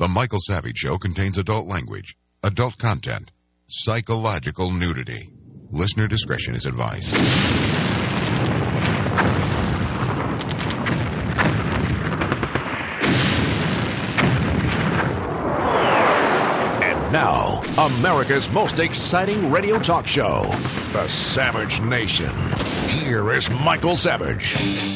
Michael Savage Show contains adult language, adult content, psychological nudity. Listener discretion is advised. And now, America's most exciting radio talk show, The Savage Nation. Here is Michael Savage.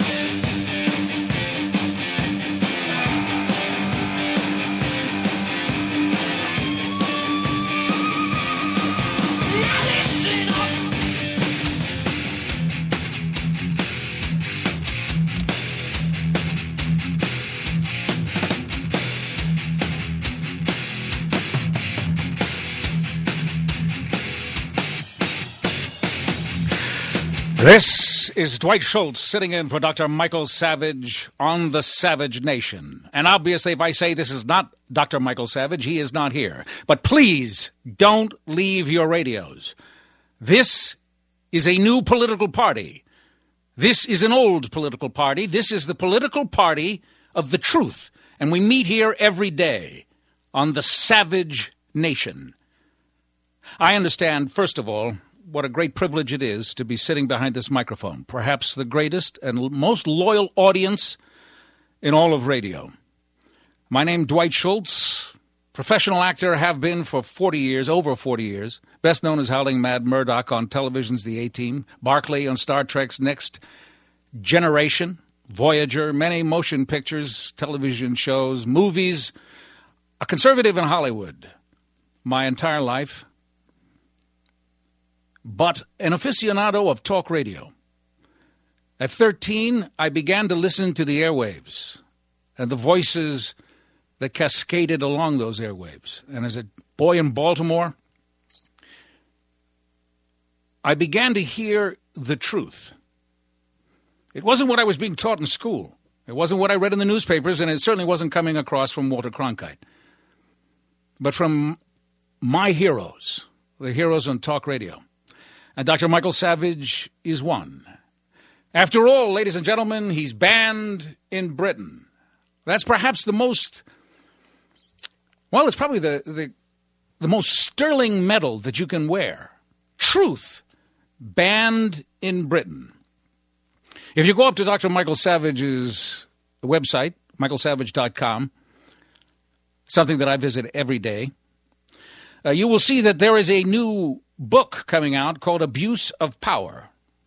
This is Dwight Schultz sitting in for Dr. Michael Savage on The Savage Nation. And obviously, if I say this is not Dr. Michael Savage, he is not here. But please don't leave your radios. This is a new political party. This is an old political party. This is the political party of the truth. And we meet here every day on The Savage Nation. I understand, first of all, what a great privilege it is to be sitting behind this microphone, perhaps the greatest and most loyal audience in all of radio. My name, Dwight Schultz, professional actor, have been for 40 years, over 40 years, best known as Howling Mad Murdoch on television's The A-Team, Barclay on Star Trek's Next Generation, Voyager, many motion pictures, television shows, movies, a conservative in Hollywood my entire life, but an aficionado of talk radio. At 13, I began to listen to the airwaves and the voices that cascaded along those airwaves. And as a boy in Baltimore, I began to hear the truth. It wasn't what I was being taught in school. It wasn't what I read in the newspapers, and it certainly wasn't coming across from Walter Cronkite. But from my heroes, the heroes on talk radio. And Dr. Michael Savage is one. After all, ladies and gentlemen, he's banned in Britain. That's perhaps the most, well, it's probably the most sterling medal that you can wear. Truth, banned in Britain. If you go up to Dr. Michael Savage's website, michaelsavage.com, something that I visit every day, you will see that there is a new book coming out called Abuse of Power.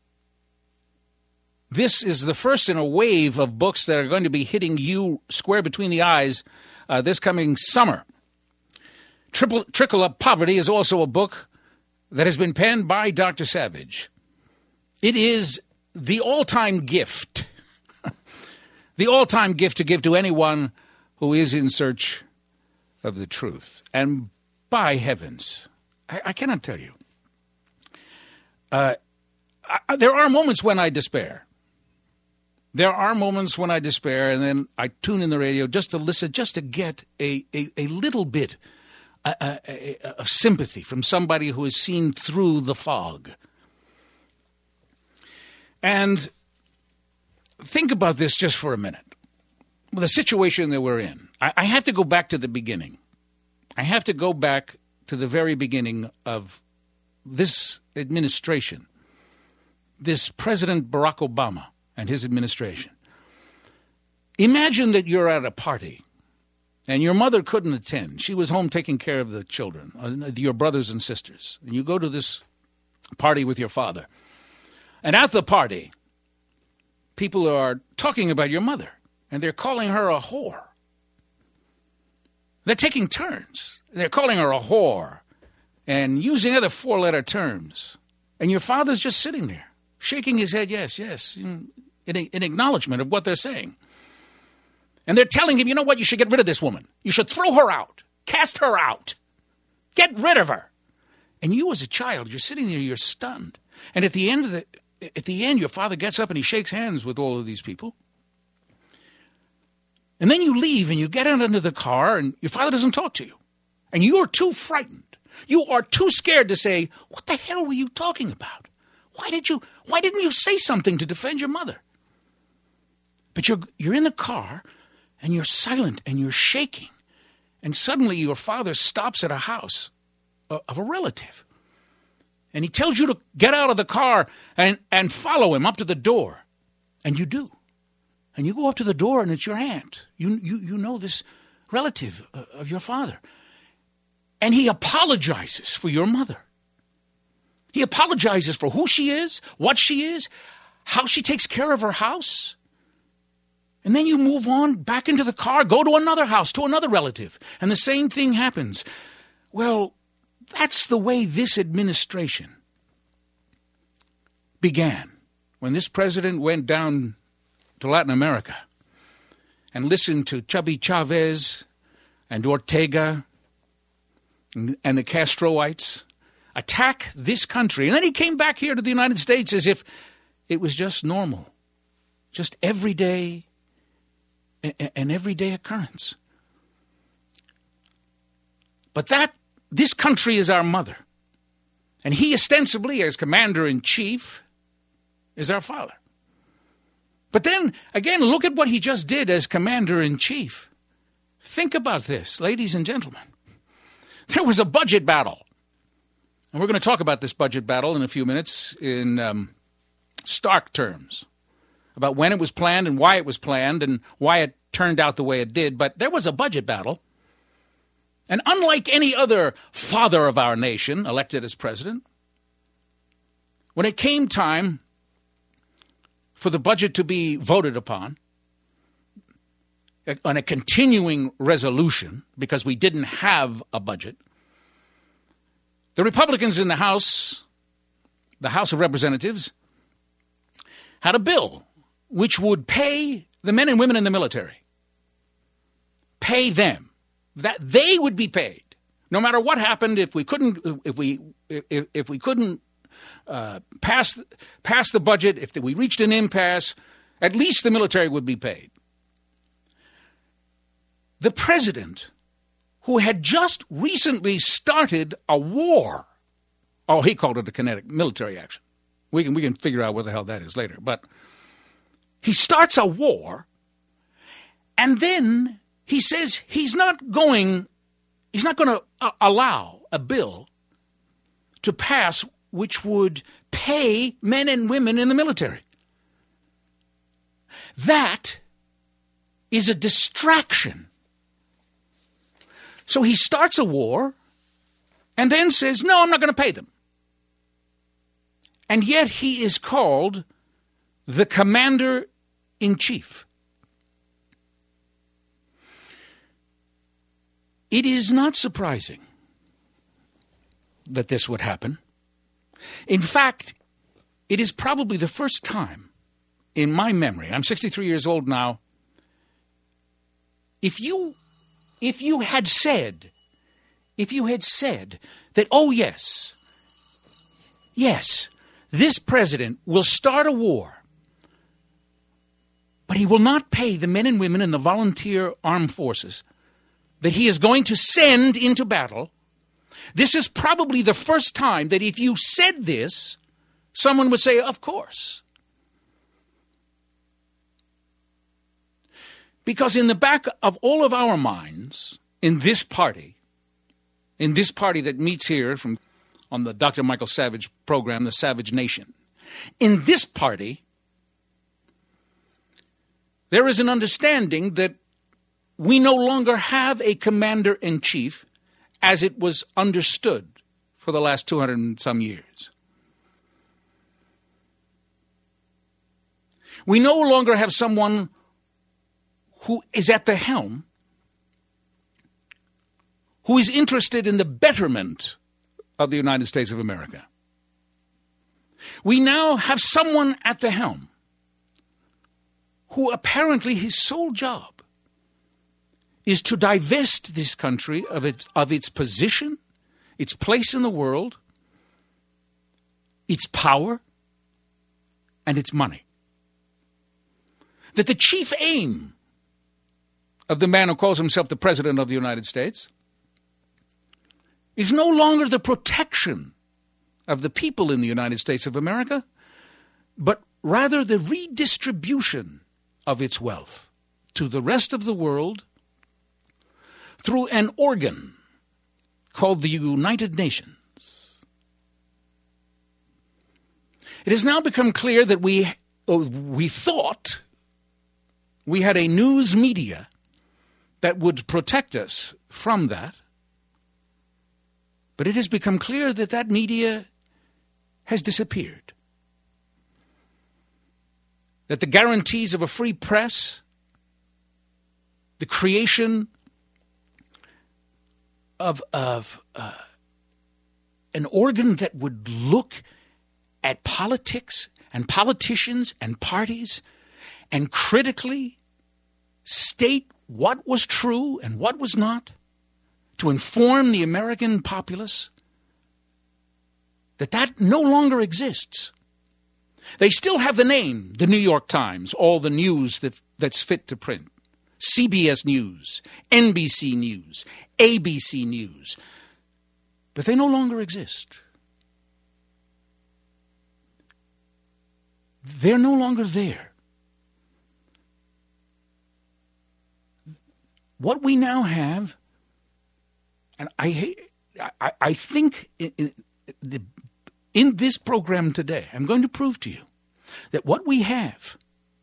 This is the first in a wave of books that are going to be hitting you square between the eyes this coming summer. Trickle Up Poverty is also a book that has been penned by Dr. Savage. It is the all-time gift, the all-time gift to give to anyone who is in search of the truth. And by heavens, I cannot tell you. There are moments when I despair. There are moments when I despair, and then I tune in the radio just to listen, just to get a little bit of sympathy from somebody who has seen through the fog. And think about this just for a minute. The situation that we're in. I have to go back to the beginning. I have to go back to the very beginning of this administration, this President Barack Obama and his administration. Imagine that you're at a party and your mother couldn't attend. She was home taking care of the children, your brothers and sisters. And you go to this party with your father. And at the party, people are talking about your mother, and they're calling her a whore. They're taking turns. They're calling her a whore and using other four-letter terms. And your father's just sitting there, shaking his head, yes, yes, in acknowledgement of what they're saying. And they're telling him, you know what, you should get rid of this woman. You should throw her out, cast her out, get rid of her. And you as a child, you're sitting there, you're stunned. And at the end, your father gets up and he shakes hands with all of these people. And then you leave and you get out into the car and your father doesn't talk to you. And you're too frightened. You are too scared to say, what the hell were you talking about? Why didn't you say something to defend your mother? But you're in the car and you're silent and you're shaking. And suddenly your father stops at a house of a relative. And he tells you to get out of the car and follow him up to the door. And you do. And you go up to the door, and it's your aunt. You know this relative of your father. And he apologizes for your mother. He apologizes for who she is, what she is, how she takes care of her house. And then you move on back into the car, go to another house, to another relative. And the same thing happens. Well, that's the way this administration began. When this president went down to Latin America and listened to Chubby Chavez and Ortega and the Castroites attack this country. And then he came back here to the United States as if it was just normal, just everyday, an everyday occurrence. But this country is our mother. And he ostensibly, as commander-in-chief, is our father. But then, again, look at what he just did as commander-in-chief. Think about this, ladies and gentlemen. There was a budget battle. And we're going to talk about this budget battle in a few minutes in stark terms, about when it was planned and why it was planned and why it turned out the way it did. But there was a budget battle. And unlike any other father of our nation elected as president, when it came time for the budget to be voted upon on a continuing resolution, because we didn't have a budget, the Republicans in the House of Representatives, had a bill which would pay the men and women in the military, pay them, that they would be paid, no matter what happened. If we couldn't pass the budget, if we reached an impasse, at least the military would be paid. The president, who had just recently started a war, he called it a kinetic military action. We can figure out what the hell that is later. But he starts a war, and then he says he's not going to allow a bill to pass which would pay men and women in the military. That is a distraction. So he starts a war and then says, no, I'm not going to pay them. And yet he is called the commander-in-chief. It is not surprising that this would happen. In fact, it is probably the first time in my memory, I'm 63 years old now, if you had said that, oh yes, this president will start a war, but he will not pay the men and women in the volunteer armed forces that he is going to send into battle, this is probably the first time that if you said this, someone would say, of course. Because in the back of all of our minds, in this party that meets here on the Dr. Michael Savage program, The Savage Nation, in this party, there is an understanding that we no longer have a commander-in-chief as it was understood for the last 200 and some years. We no longer have someone who is at the helm, who is interested in the betterment of the United States of America. We now have someone at the helm who apparently his sole job is to divest this country of its position, its place in the world, its power, and its money. That the chief aim of the man who calls himself the President of the United States is no longer the protection of the people in the United States of America, but rather the redistribution of its wealth to the rest of the world through an organ called the United Nations. It has now become clear that we thought we had a news media that would protect us from that. But it has become clear that that media has disappeared. That the guarantees of a free press, the creation of an organ that would look at politics and politicians and parties and critically state what was true and what was not, to inform the American populace, that no longer exists. They still have the name, the New York Times, all the news that's fit to print. CBS News, NBC News, ABC News. But they no longer exist. They're no longer there. What we now have, and I think in this program today, I'm going to prove to you that what we have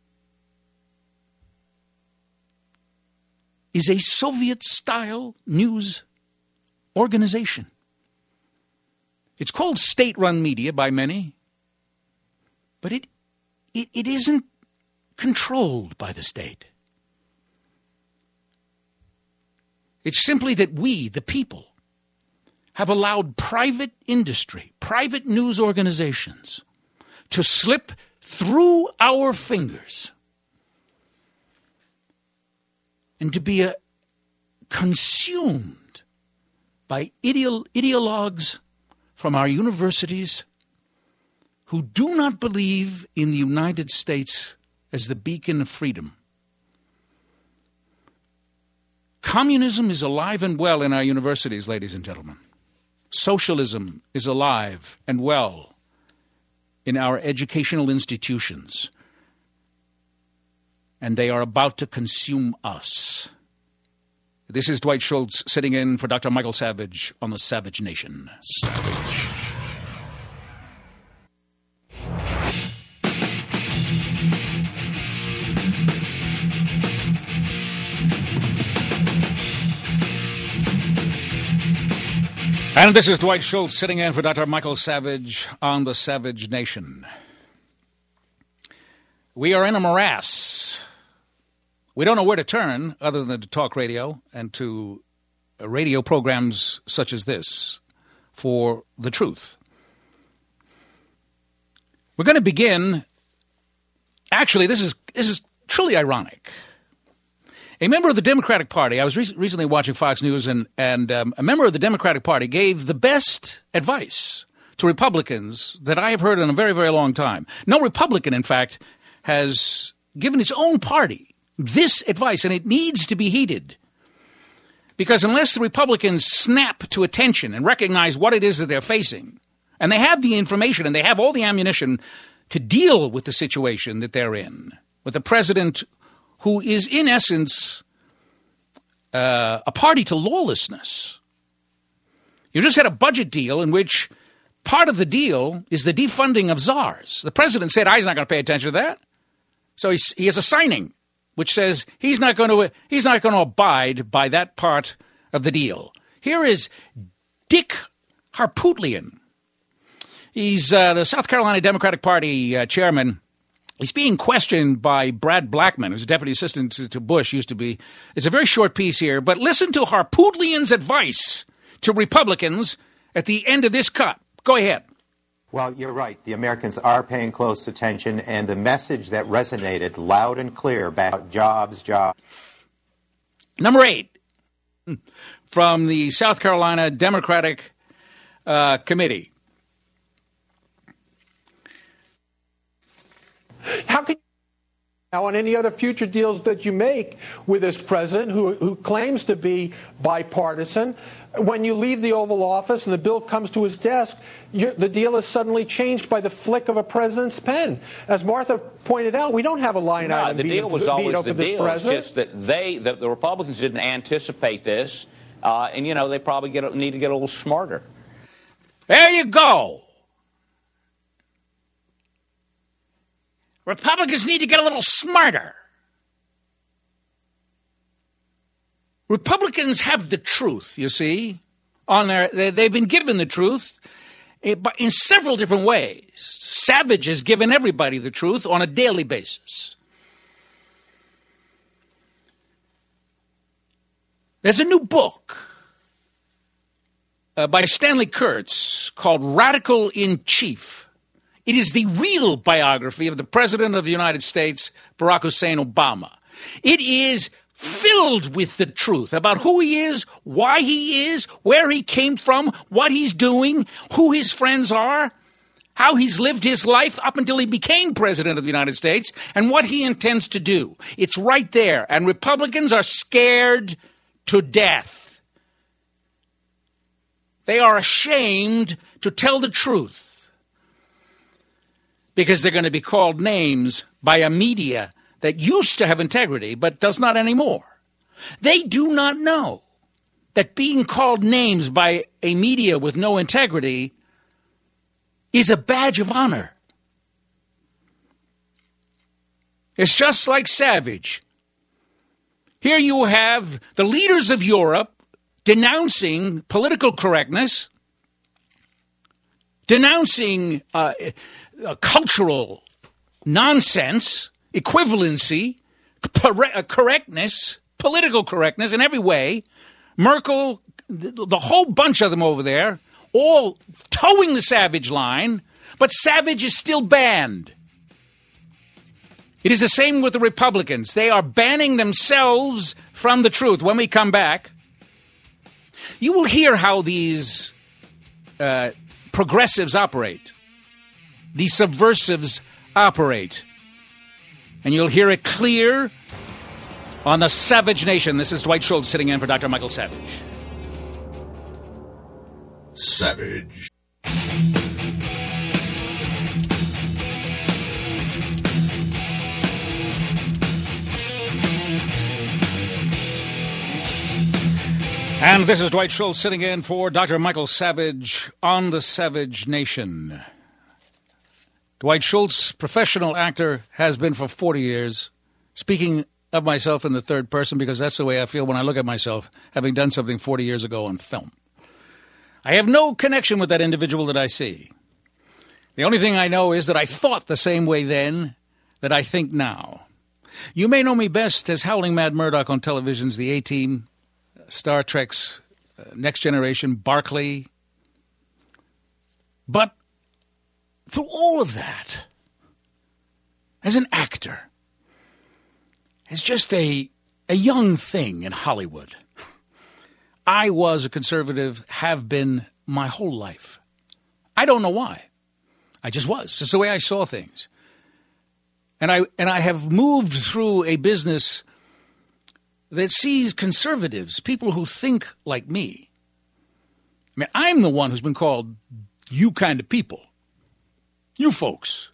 is a Soviet-style news organization. It's called state-run media by many, but it isn't controlled by the state. It's simply that we, the people, have allowed private industry, private news organizations, to slip through our fingers and to be consumed by ideologues from our universities who do not believe in the United States as the beacon of freedom. Communism is alive and well in our universities, ladies and gentlemen. Socialism is alive and well in our educational institutions. And they are about to consume us. This is Dwight Schultz sitting in for Dr. Michael Savage on the Savage Nation. Savage. And this is Dwight Schultz sitting in for Dr. Michael Savage on the Savage Nation. We are in a morass. We don't know where to turn other than to talk radio and to radio programs such as this for the truth. We're going to begin. Actually, this is truly ironic. A member of the Democratic Party, I was recently watching Fox News, and a member of the Democratic Party gave the best advice to Republicans that I have heard in a very, very long time. No Republican, in fact, has given his own party this advice, and it needs to be heeded. Because unless the Republicans snap to attention and recognize what it is that they're facing, and they have the information and they have all the ammunition to deal with the situation that they're in, with a president who is, in essence, a party to lawlessness. You just had a budget deal in which part of the deal is the defunding of czars. The president said, he's not going to pay attention to that. So he has a signing which says he's not going to abide by that part of the deal. Here is Dick Harpootlian. He's the South Carolina Democratic Party chairman. He's being questioned by Brad Blackman, who's a deputy assistant to Bush, used to be. It's a very short piece here, but listen to Harpootlian's advice to Republicans at the end of this cut. Go ahead. Well, you're right. The Americans are paying close attention, and the message that resonated loud and clear about jobs. Number 8, from the South Carolina Democratic Committee. How can Now, on any other future deals that you make with this president who claims to be bipartisan, when you leave the Oval Office and the bill comes to his desk, the deal is suddenly changed by the flick of a president's pen. As Martha pointed out, we don't have a line item the deal was always the deal. It's just that the Republicans didn't anticipate this, and, they probably need to get a little smarter. There you go. Republicans need to get a little smarter. Republicans have the truth, you see. They've been given the truth but in several different ways. Savage has given everybody the truth on a daily basis. There's a new book by Stanley Kurtz called Radical in Chief. It is the real biography of the President of the United States, Barack Hussein Obama. It is filled with the truth about who he is, why he is, where he came from, what he's doing, who his friends are, how he's lived his life up until he became President of the United States, and what he intends to do. It's right there, and Republicans are scared to death. They are ashamed to tell the truth, because they're going to be called names by a media that used to have integrity but does not anymore. They do not know that being called names by a media with no integrity is a badge of honor. It's just like Savage. Here you have the leaders of Europe denouncing political correctness, denouncing cultural nonsense, equivalency, correctness, political correctness in every way. Merkel, the whole bunch of them over there, all towing the Savage line, but Savage is still banned. It is the same with the Republicans. They are banning themselves from the truth. When we come back, you will hear how these progressives operate. These subversives operate. And you'll hear it clear on the Savage Nation. This is Dwight Schultz sitting in for Dr. Michael Savage. Savage. And this is Dwight Schultz sitting in for Dr. Michael Savage on the Savage Nation. Dwight Schultz, professional actor, has been for 40 years. Speaking of myself in the third person because that's the way I feel when I look at myself, having done something 40 years ago on film. I have no connection with that individual that I see. The only thing I know is that I thought the same way then that I think now. You may know me best as Howling Mad Murdoch on television's The A-Team, Star Trek's Next Generation, Barclay. But through all of that, as an actor, as just a young thing in Hollywood, I was a conservative, have been my whole life. I don't know why. I just was. It's the way I saw things. And I have moved through a business that sees conservatives, people who think like me. I mean, I'm the one who's been called you kind of people. You folks.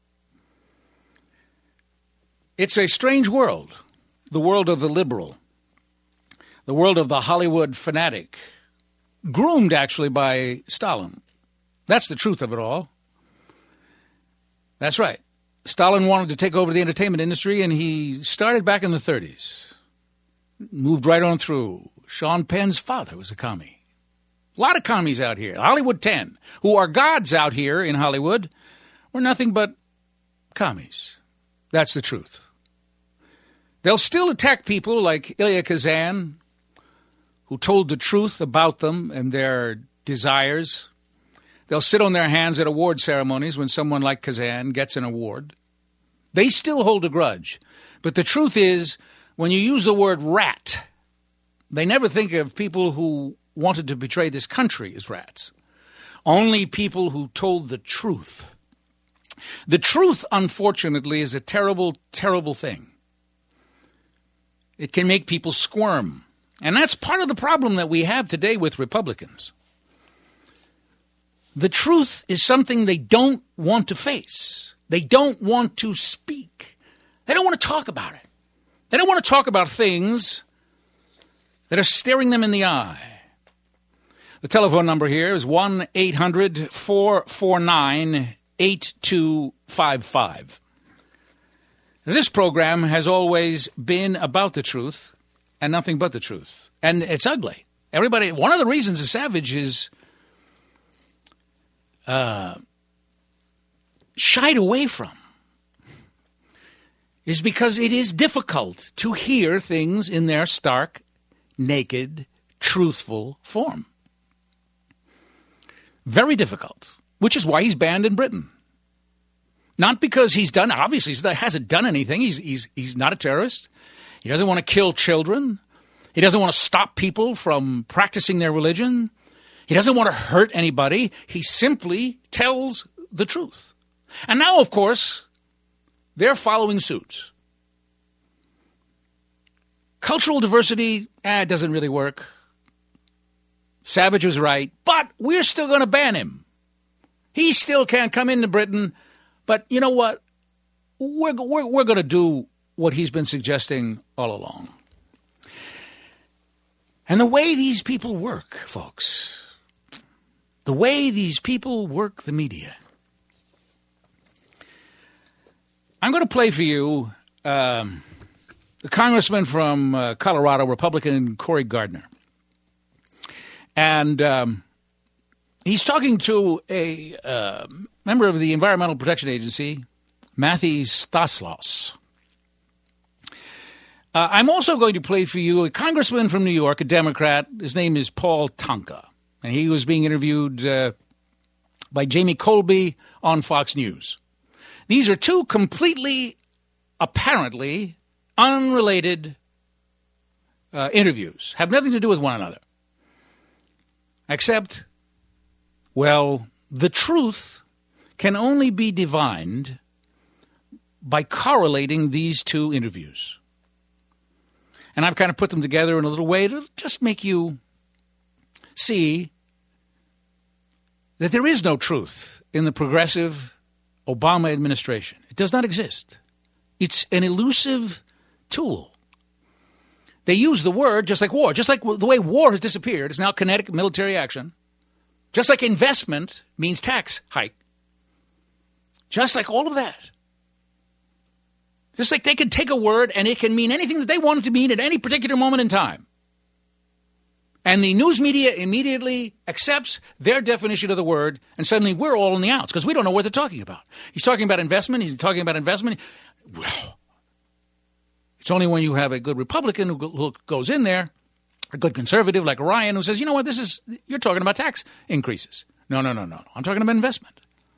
It's a strange world, the world of the liberal, the world of the Hollywood fanatic, groomed actually by Stalin. That's the truth of it all. That's right. Stalin wanted to take over the entertainment industry, and he started back in the 30s. Moved right on through. Sean Penn's father was a commie. A lot of commies out here. Hollywood 10, who are gods out here in Hollywood, were nothing but commies. That's the truth. They'll still attack people like Ilya Kazan, who told the truth about them and their desires. They'll sit on their hands at award ceremonies when someone like Kazan gets an award. They still hold a grudge. But the truth is, when you use the word rat, they never think of people who wanted to betray this country as rats. Only people who told the truth The truth, unfortunately, is a terrible, terrible thing. It can make people squirm. And that's part of the problem that we have today with Republicans. The truth is something they don't want to face. They don't want to speak. They don't want to talk about it. They don't want to talk about things that are staring them in the eye. The telephone number here is 1-800-449-8255. This program has always been about the truth and nothing but the truth. And it's ugly. Everybody, one of the reasons the Savage is shied away from is because it is difficult to hear things in their stark, naked, truthful form. Very difficult, which is why he's banned in Britain. Not because he's done, obviously he hasn't done anything. He's not a terrorist. He doesn't want to kill children. He doesn't want to stop people from practicing their religion. He doesn't want to hurt anybody. He simply tells the truth. And now, of course, they're following suit. Cultural diversity, it doesn't really work. Savage was right, but we're still going to ban him. He still can't come into Britain, but you know what? We're going to do what he's been suggesting all along. And the way these people work, folks, the way these people work the media. I'm going to play for you the congressman from Colorado, Republican Cory Gardner. And he's talking to a member of the Environmental Protection Agency, Matthew Stanislaus. I'm also going to play for you a congressman from New York, a Democrat. His name is Paul Tonka. And he was being interviewed by Jamie Colby on Fox News. These are two completely, apparently, unrelated interviews. Have nothing to do with one another. Except, well, the truth can only be divined by correlating these two interviews. And I've kind of put them together in a little way to just make you see that there is no truth in the progressive Obama administration. It does not exist. It's an elusive tool. They use the word just like war. Just like the way war has disappeared, it's now kinetic military action. Just like investment means tax hike. Just like all of that. Just like they can take a word and it can mean anything that they want it to mean at any particular moment in time. And the news media immediately accepts their definition of the word, and suddenly we're all in the outs because we don't know what they're talking about. He's talking about investment. He's talking about investment. Well, it's only when you have a good Republican who goes in there, a good conservative like Ryan, who says, you know what, you're talking about tax increases. No. I'm talking about investment.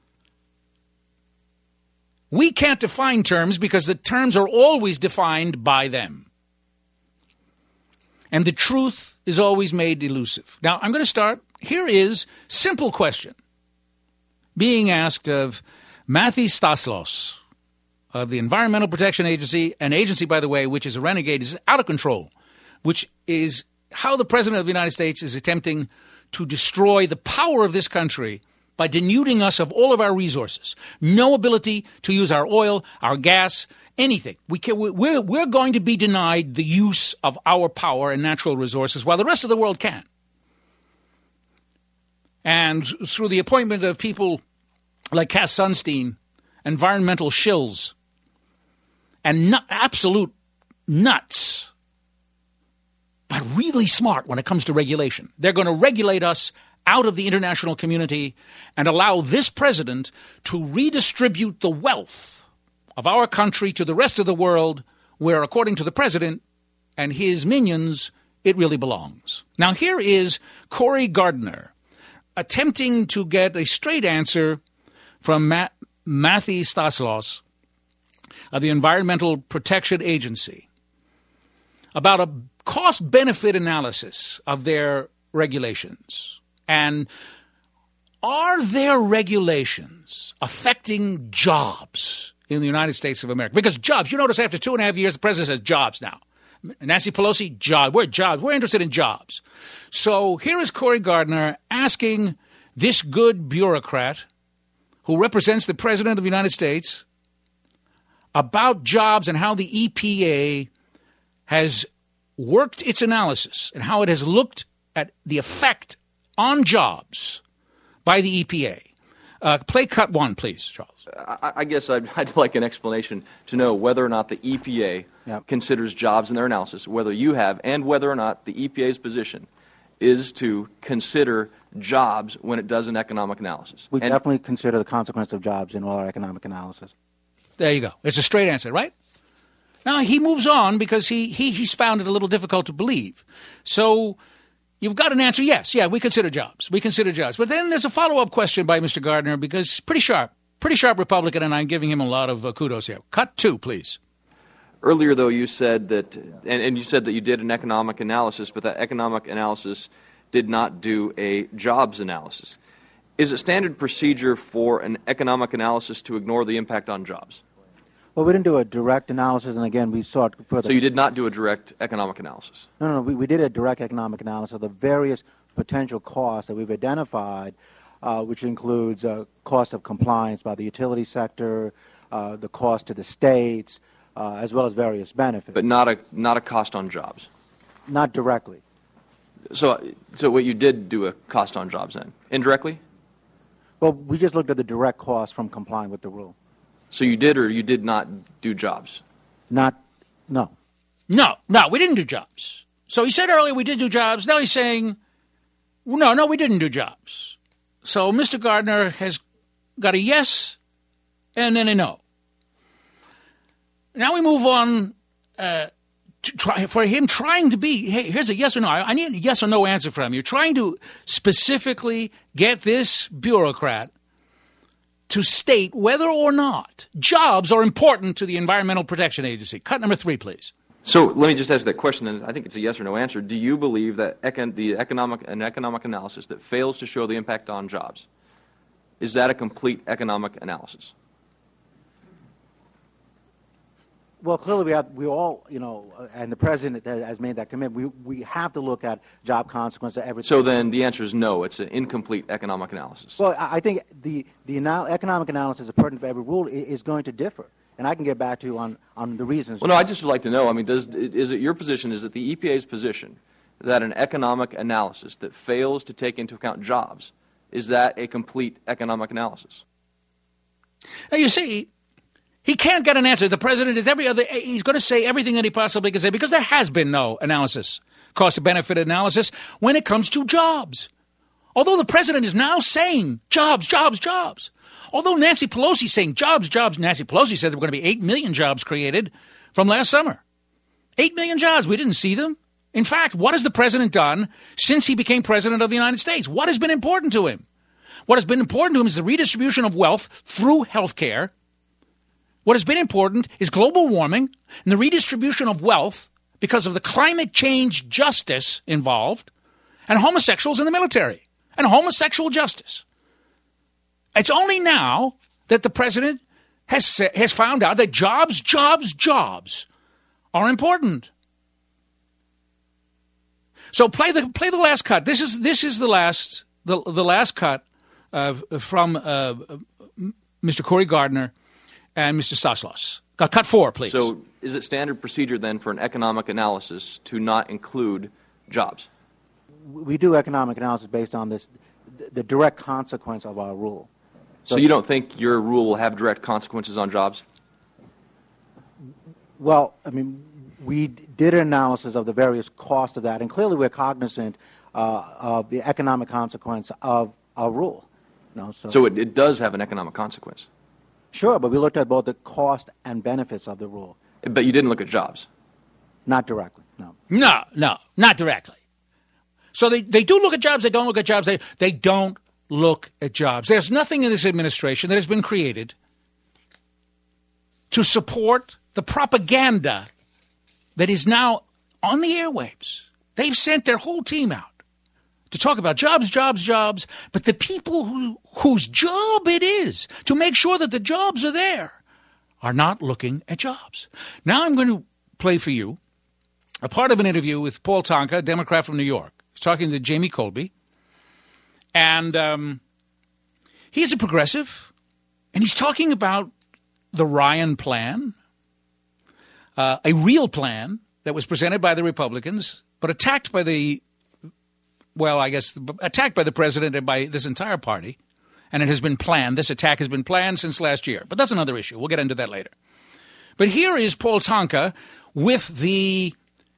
We can't define terms because the terms are always defined by them. And the truth is always made elusive. Now, I'm going to start. Here is simple question being asked of Matthew Stanislaus of the Environmental Protection Agency, an agency, by the way, which is a renegade, is out of control, which is how the President of the United States is attempting to destroy the power of this country by denuding us of all of our resources. No ability to use our oil, our gas, anything. We're going to be denied the use of our power and natural resources while the rest of the world can. And through the appointment of people like Cass Sunstein, environmental shills, and absolute nuts, but really smart when it comes to regulation. They're going to regulate us out of the international community and allow this president to redistribute the wealth of our country to the rest of the world where, according to the president and his minions, it really belongs. Now, here is Cory Gardner attempting to get a straight answer from Matthew Stanislaus of the Environmental Protection Agency about a cost-benefit analysis of their regulations. And Are there regulations affecting jobs in the United States of America? Because jobs, you notice after 2.5 years, the president says jobs now. Nancy Pelosi, jobs. We're jobs. We're interested in jobs. So here is Cory Gardner asking this good bureaucrat who represents the president of the United States about jobs and how the EPA has worked its analysis and how it has looked at the effect on jobs by the EPA. Play cut 1, please, Charles. I guess I'd like an explanation to know whether or not the EPA considers jobs in their analysis, whether you have, and whether or not the EPA's position is to consider jobs when it does an economic analysis. We definitely consider the consequence of jobs in all our economic analysis. There you go. It's a straight answer, right? Now, he moves on because he's found it a little difficult to believe. So you've got an answer, yes. Yeah, we consider jobs. We consider jobs. But then there's a follow-up question by Mr. Gardner because pretty sharp Republican, and I'm giving him a lot of kudos here. Cut 2, please. Earlier, though, you said that, and you said that you did an economic analysis, but that economic analysis did not do a jobs analysis. Is it standard procedure for an economic analysis to ignore the impact on jobs? Well, we didn't do a direct analysis, and again, we sought further. So you did not do a direct economic analysis? No, we did a direct economic analysis of the various potential costs that we've identified, which includes cost of compliance by the utility sector, the cost to the states, as well as various benefits. But not a cost on jobs? Not directly. So what you did do a cost on jobs then? Indirectly? Well, we just looked at the direct cost from complying with the rule. So you did or you did not do jobs? No, we didn't do jobs. So he said earlier we did do jobs. Now he's saying, no, we didn't do jobs. So Mr. Gardner has got a yes and then a no. Now we move on for him trying to be, hey, here's a yes or no. I need a yes or no answer from you. You're trying to specifically get this bureaucrat to state whether or not jobs are important to the Environmental Protection Agency. Cut number 3, please. So let me just ask that question, and I think it's a yes or no answer. Do you believe that an economic analysis that fails to show the impact on jobs, is that a complete economic analysis? Well, clearly we all, and the president has made that commitment. We have to look at job consequences of everything. So then the answer is no, it's an incomplete economic analysis. Well, I think the economic analysis pertinent for every rule is going to differ. And I can get back to you on the reasons. Well, no, I just would like to know, is it your position, is it the EPA's position that an economic analysis that fails to take into account jobs, is that a complete economic analysis? Now, you see, he can't get an answer. The president is he's going to say everything that he possibly can say because there has been no analysis, cost-benefit analysis, when it comes to jobs. Although the president is now saying jobs. Although Nancy Pelosi is saying jobs, Nancy Pelosi said there were going to be 8 million jobs created from last summer. 8 million jobs. We didn't see them. In fact, what has the president done since he became president of the United States? What has been important to him? What has been important to him is the redistribution of wealth through health care. What has been important is global warming and the redistribution of wealth because of the climate change justice involved and homosexuals in the military and homosexual justice. It's only now that the president has found out that jobs are important. So play the last cut. This is the last cut from Mr. Cory Gardner and Mr. Stanislaus. Cut 4, please. So is it standard procedure then for an economic analysis to not include jobs? We do economic analysis based on the direct consequence of our rule. So you don't think your rule will have direct consequences on jobs? Well, we did an analysis of the various costs of that, and clearly we're cognizant of the economic consequence of our rule. So it does have an economic consequence? Sure, but we looked at both the cost and benefits of the rule. But you didn't look at jobs? Not directly, no. No, not directly. So they do look at jobs, they don't look at jobs, they don't look at jobs. There's nothing in this administration that has been created to support the propaganda that is now on the airwaves. They've sent their whole team out to talk about jobs, jobs, jobs, but the people whose job it is to make sure that the jobs are there are not looking at jobs. Now I'm going to play for you a part of an interview with Paul Tonka, a Democrat from New York. He's talking to Jamie Colby. And he's a progressive, and he's talking about the Ryan plan, a real plan that was presented by the Republicans, but attacked by attacked by the president and by this entire party. And it has been planned. This attack has been planned since last year. But that's another issue. We'll get into that later. But here is Paul Tonka with the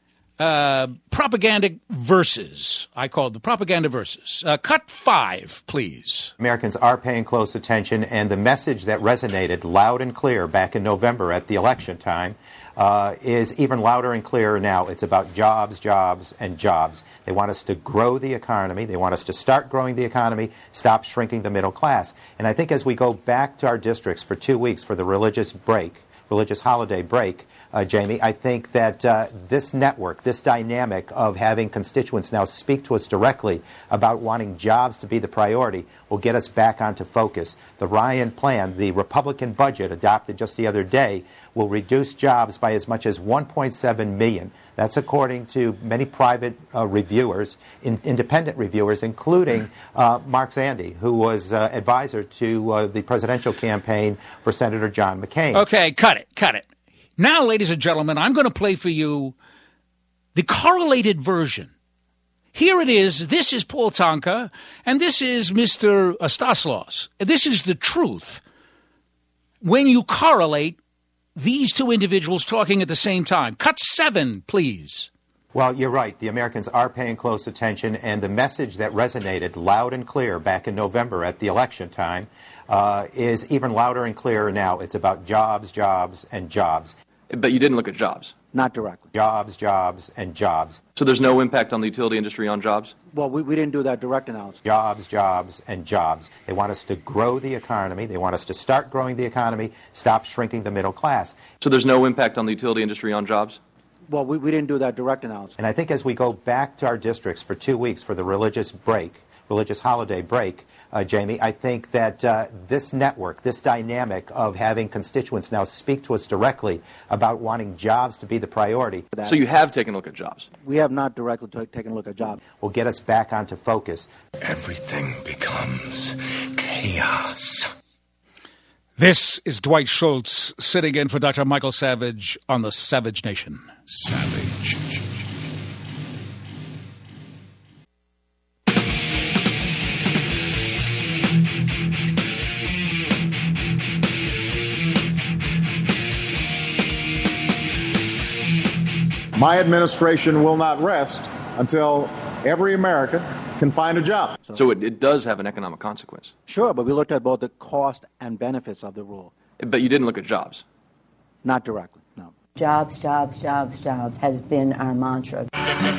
propaganda verses. I call it the propaganda verses. Cut 5, please. Americans are paying close attention, and the message that resonated loud and clear back in November at the election time is even louder and clearer now. It's about jobs, jobs, and jobs. They want us to grow the economy. They want us to start growing the economy, stop shrinking the middle class. And I think as we go back to our districts for 2 weeks for the religious holiday break, Jamie, I think that this network, this dynamic of having constituents now speak to us directly about wanting jobs to be the priority will get us back onto focus. The Ryan plan, the Republican budget adopted just the other day, will reduce jobs by as much as 1.7 million. That's according to many private reviewers, independent reviewers, including Mark Zandi, who was advisor to the presidential campaign for Senator John McCain. Okay, cut it. Now, ladies and gentlemen, I'm going to play for you the correlated version. Here it is. This is Paul Tonka, and this is Mr. Stanislaus. This is the truth. When you correlate these two individuals talking at the same time. Cut 7, please. Well, you're right. The Americans are paying close attention, and the message that resonated loud and clear back in November at the election time is even louder and clearer now. It's about jobs, jobs, and jobs. But you didn't look at jobs? Not directly. Jobs, jobs, and jobs. So there's no impact on the utility industry on jobs? Well, we didn't do that direct analysis. Jobs, jobs, and jobs. They want us to grow the economy. They want us to start growing the economy, stop shrinking the middle class. So there's no impact on the utility industry on jobs? Well, we didn't do that direct analysis. And I think as we go back to our districts for 2 weeks for the religious holiday break, Jamie, I think that this network, this dynamic of having constituents now speak to us directly about wanting jobs to be the priority. So you have taken a look at jobs? We have not directly taken a look at jobs. Will get us back onto focus. Everything becomes chaos. This is Dwight Schultz sitting in for Dr. Michael Savage on the Savage Nation. Savage. My administration will not rest until every American can find a job. So it does have an economic consequence? Sure, but we looked at both the cost and benefits of the rule. But you didn't look at jobs? Not directly, no. Jobs, jobs, jobs, jobs has been our mantra.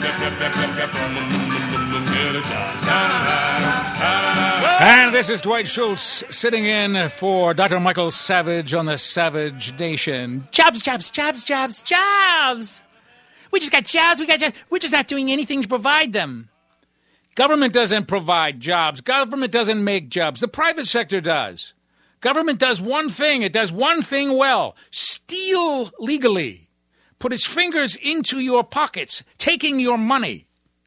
And this is Dwight Schultz sitting in for Dr. Michael Savage on the Savage Nation. Jobs, jobs, jobs, jobs, jobs. We just got jobs. We're just not doing anything to provide them. Government doesn't provide jobs. Government doesn't make jobs. The private sector does. Government does one thing. It does one thing well. Steal legally. Put its fingers into your pockets, taking your money.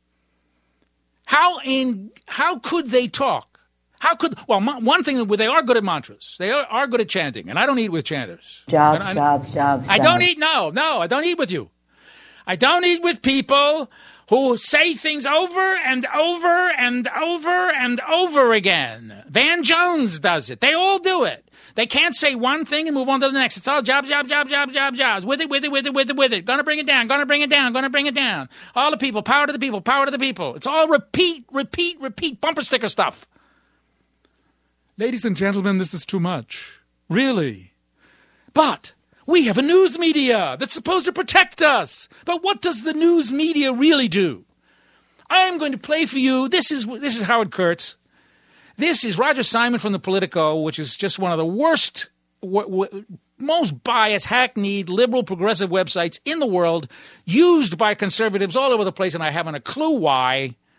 How could they talk? One thing, they are good at mantras. They are good at chanting, and I don't eat with chanters. Jobs, jobs, jobs. I don't eat, no, I don't eat with you. I don't eat with people who say things over and over and over and over again. Van Jones does it. They all do it. They can't say one thing and move on to the next. It's all jobs, jobs, jobs, jobs, jobs, jobs. With it. Gonna bring it down, gonna bring it down, gonna bring it down. All the people, power to the people, power to the people. It's all repeat, bumper sticker stuff. Ladies and gentlemen, this is too much. Really. But we have a news media that's supposed to protect us. But what does the news media really do? I'm going to play for you. This is Howard Kurtz. This is Roger Simon from the Politico, which is just one of the worst, most biased, hackneyed, liberal, progressive websites in the world, used by conservatives all over the place, and I haven't a clue why.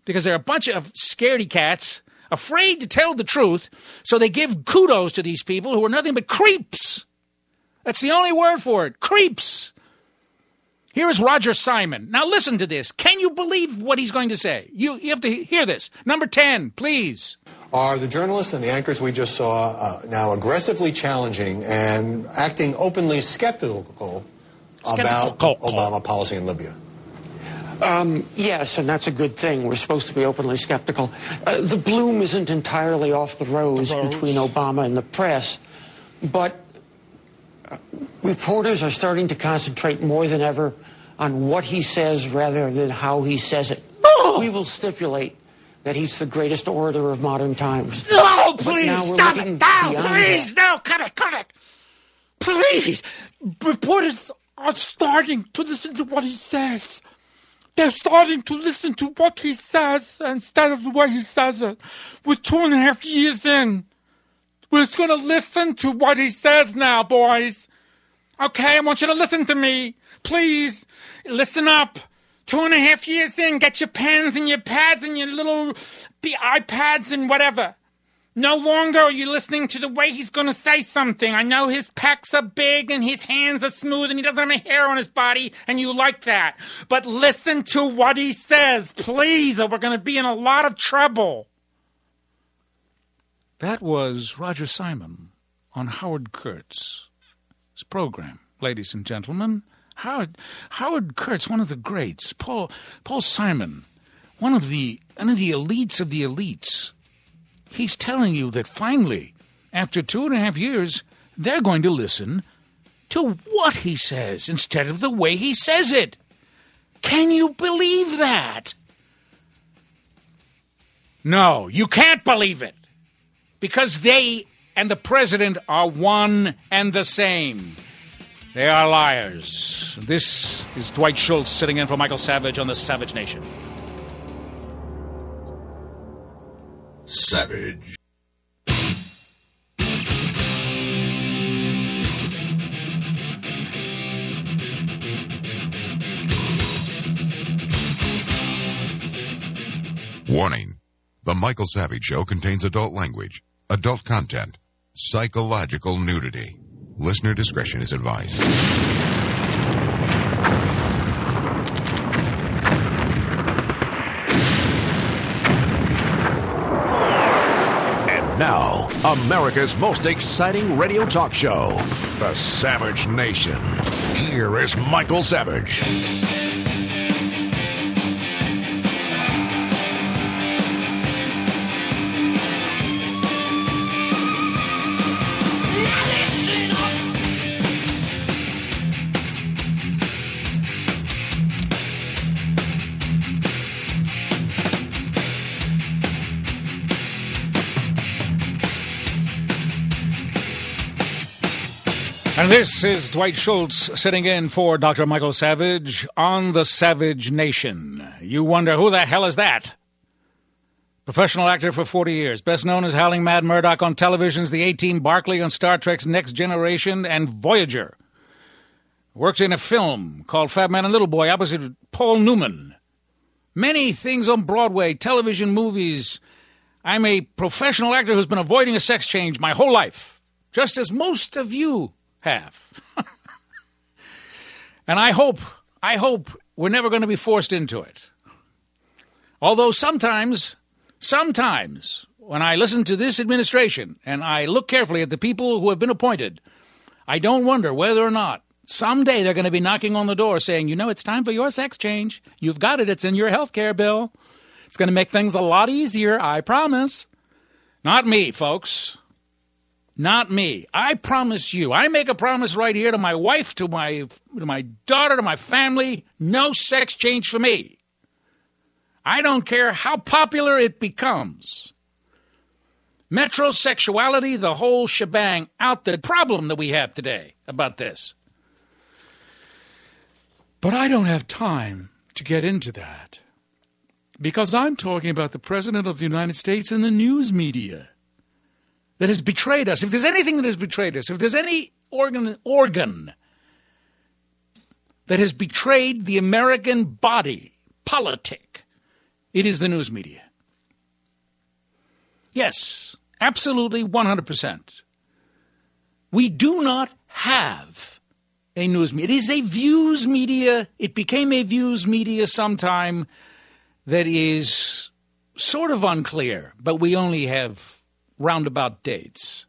because they're a bunch of scaredy cats afraid to tell the truth, so they give kudos to these people who are nothing but creeps. That's the only word for it, creeps. Here is Roger Simon. Now listen to this. Can you believe what he's going to say? You have to hear this. Number 10, please. Are the journalists and the anchors we just saw now aggressively challenging and acting openly skeptical about Obama policy in Libya? Yes, and that's a good thing. We're supposed to be openly skeptical. The bloom isn't entirely off the rose between Obama and the press, but reporters are starting to concentrate more than ever on what he says rather than how he says it. Oh! We will stipulate that he's the greatest orator of modern times. No, please, stop it now, please. No, cut it. Please. Reporters are starting to listen to what he says. They're starting to listen to what he says instead of the way he says it. We're 2.5 years in. We're going to listen to what he says now, boys. Okay, I want you to listen to me. Please, listen up. 2.5 years in, get your pens and your pads and your little iPads and whatever. No longer are you listening to the way he's going to say something. I know his pecs are big and his hands are smooth and he doesn't have any hair on his body, and you like that. But listen to what he says, please, or we're going to be in a lot of trouble. That was Roger Simon on Howard Kurtz's program, ladies and gentlemen. Howard Kurtz, one of the greats. Paul Simon, one of the elites of the elites. He's telling you that finally, after 2.5 years, they're going to listen to what he says instead of the way he says it. Can you believe that? No, you can't believe it. Because they and the president are one and the same. They are liars. This is Dwight Schultz sitting in for Michael Savage on the Savage Nation. Savage. Warning. The Michael Savage Show contains adult language, adult content, psychological nudity. Listener discretion is advised. And now, America's most exciting radio talk show, The Savage Nation. Here is Michael Savage. And this is Dwight Schultz sitting in for Dr. Michael Savage on the Savage Nation. You wonder, who the hell is that? Professional actor for 40 years, best known as Howling Mad Murdoch on television's The A-Team Barclay on Star Trek's Next Generation and Voyager. Worked in a film called Fat Man and Little Boy opposite Paul Newman. Many things on Broadway, television, movies. I'm a professional actor who's been avoiding a sex change my whole life, just as most of you have. And I hope we're never going to be forced into it. Although sometimes, when I listen to this administration and I look carefully at the people who have been appointed, I don't wonder whether or not someday they're going to be knocking on the door saying, you know, it's time for your sex change. You've got it. It's in your health care bill. It's going to make things a lot easier, I promise. Not me, folks. Not me. I promise you. I make a promise right here to my wife, to my daughter, to my family. No sex change for me. I don't care how popular it becomes. Metrosexuality, the whole shebang, out the problem that we have today about this. But I don't have time to get into that. Because I'm talking about the President of the United States and the news media that has betrayed us. If there's anything that has betrayed us, if there's any organ that has betrayed the American body, politic, It is the news media. Yes, absolutely 100%. We do not have a news media. It is a views media. It became a views media sometime that is sort of unclear, but we only have roundabout dates.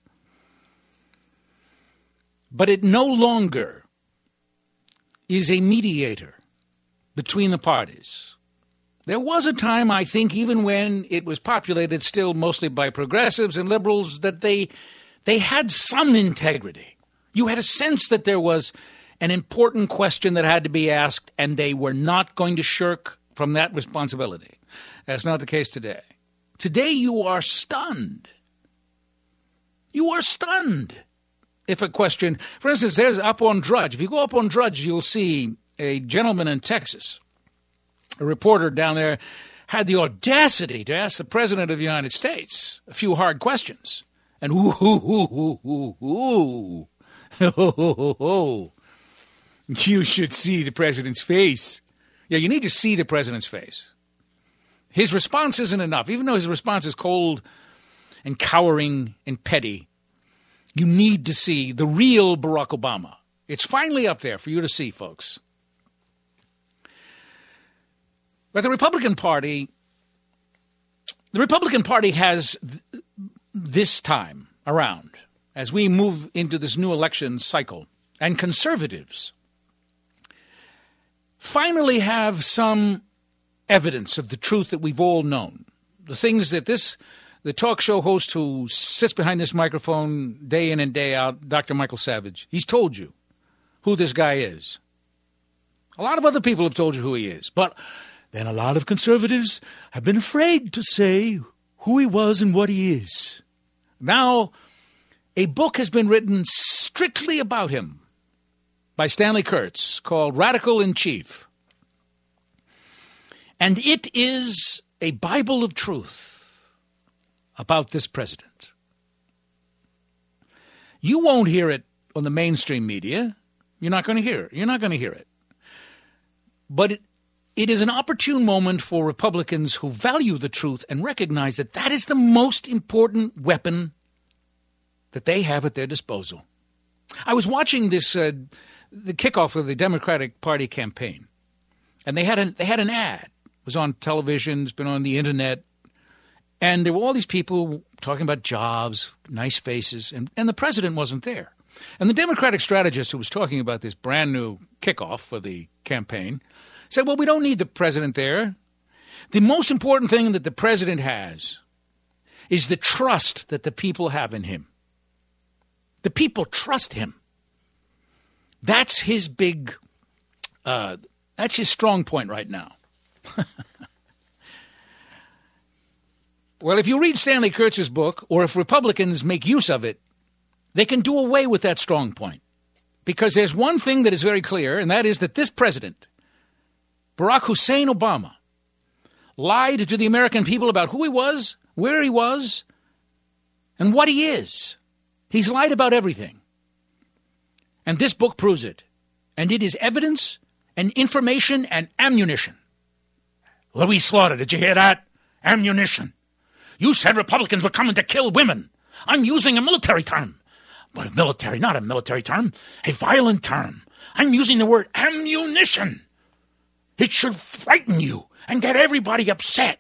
But it no longer is a mediator between the parties. There was a time, I think, even when it was populated still mostly by progressives and liberals, that they had some integrity. You had a sense that there was an important question that had to be asked, and they were not going to shirk from that responsibility. That's not the case today. Today you are stunned. You are stunned. If a question, for instance, there's up on Drudge. If you go up on Drudge, you'll see a gentleman in Texas, a reporter down there, had the audacity to ask the President of the United States a few hard questions. And you should see the President's face. Yeah, you need to see the President's face. His response isn't enough. Even though his response is cold and cowering and petty, you need to see the real Barack Obama. It's finally up there for you to see, folks. But the Republican Party has this time around, as we move into this new election cycle, and conservatives finally have some evidence of the truth that we've all known. The things that the talk show host who sits behind this microphone day in and day out, Dr. Michael Savage, he's told you who this guy is. A lot of other people have told you who he is, but then a lot of conservatives have been afraid to say who he was and what he is. Now, a book has been written strictly about him by Stanley Kurtz called Radical in Chief. And it is a Bible of truth about this president. You won't hear it on the mainstream media. You're not going to hear it. You're not going to hear it. But it is an opportune moment for Republicans who value the truth and recognize that that is the most important weapon that they have at their disposal. I was watching this, the kickoff of the Democratic Party campaign, and they had an ad. It was on television, it's been on the internet, and there were all these people talking about jobs, nice faces, and the president wasn't there. And the Democratic strategist who was talking about this brand new kickoff for the campaign said, well, we don't need the president there. The most important thing that the president has is the trust that the people have in him. The people trust him. That's his big, that's his strong point right now. Well, if you read Stanley Kurtz's book, or if Republicans make use of it, they can do away with that strong point. Because there's one thing that is very clear, and that is that this president, Barack Hussein Obama, lied to the American people about who he was, where he was, and what he is. He's lied about everything. And this book proves it. And it is evidence and information and ammunition. Louis Slaughter, did you hear that? Ammunition. You said Republicans were coming to kill women. I'm using a military term. But military, not a military term, a violent term. I'm using the word ammunition. It should frighten you and get everybody upset.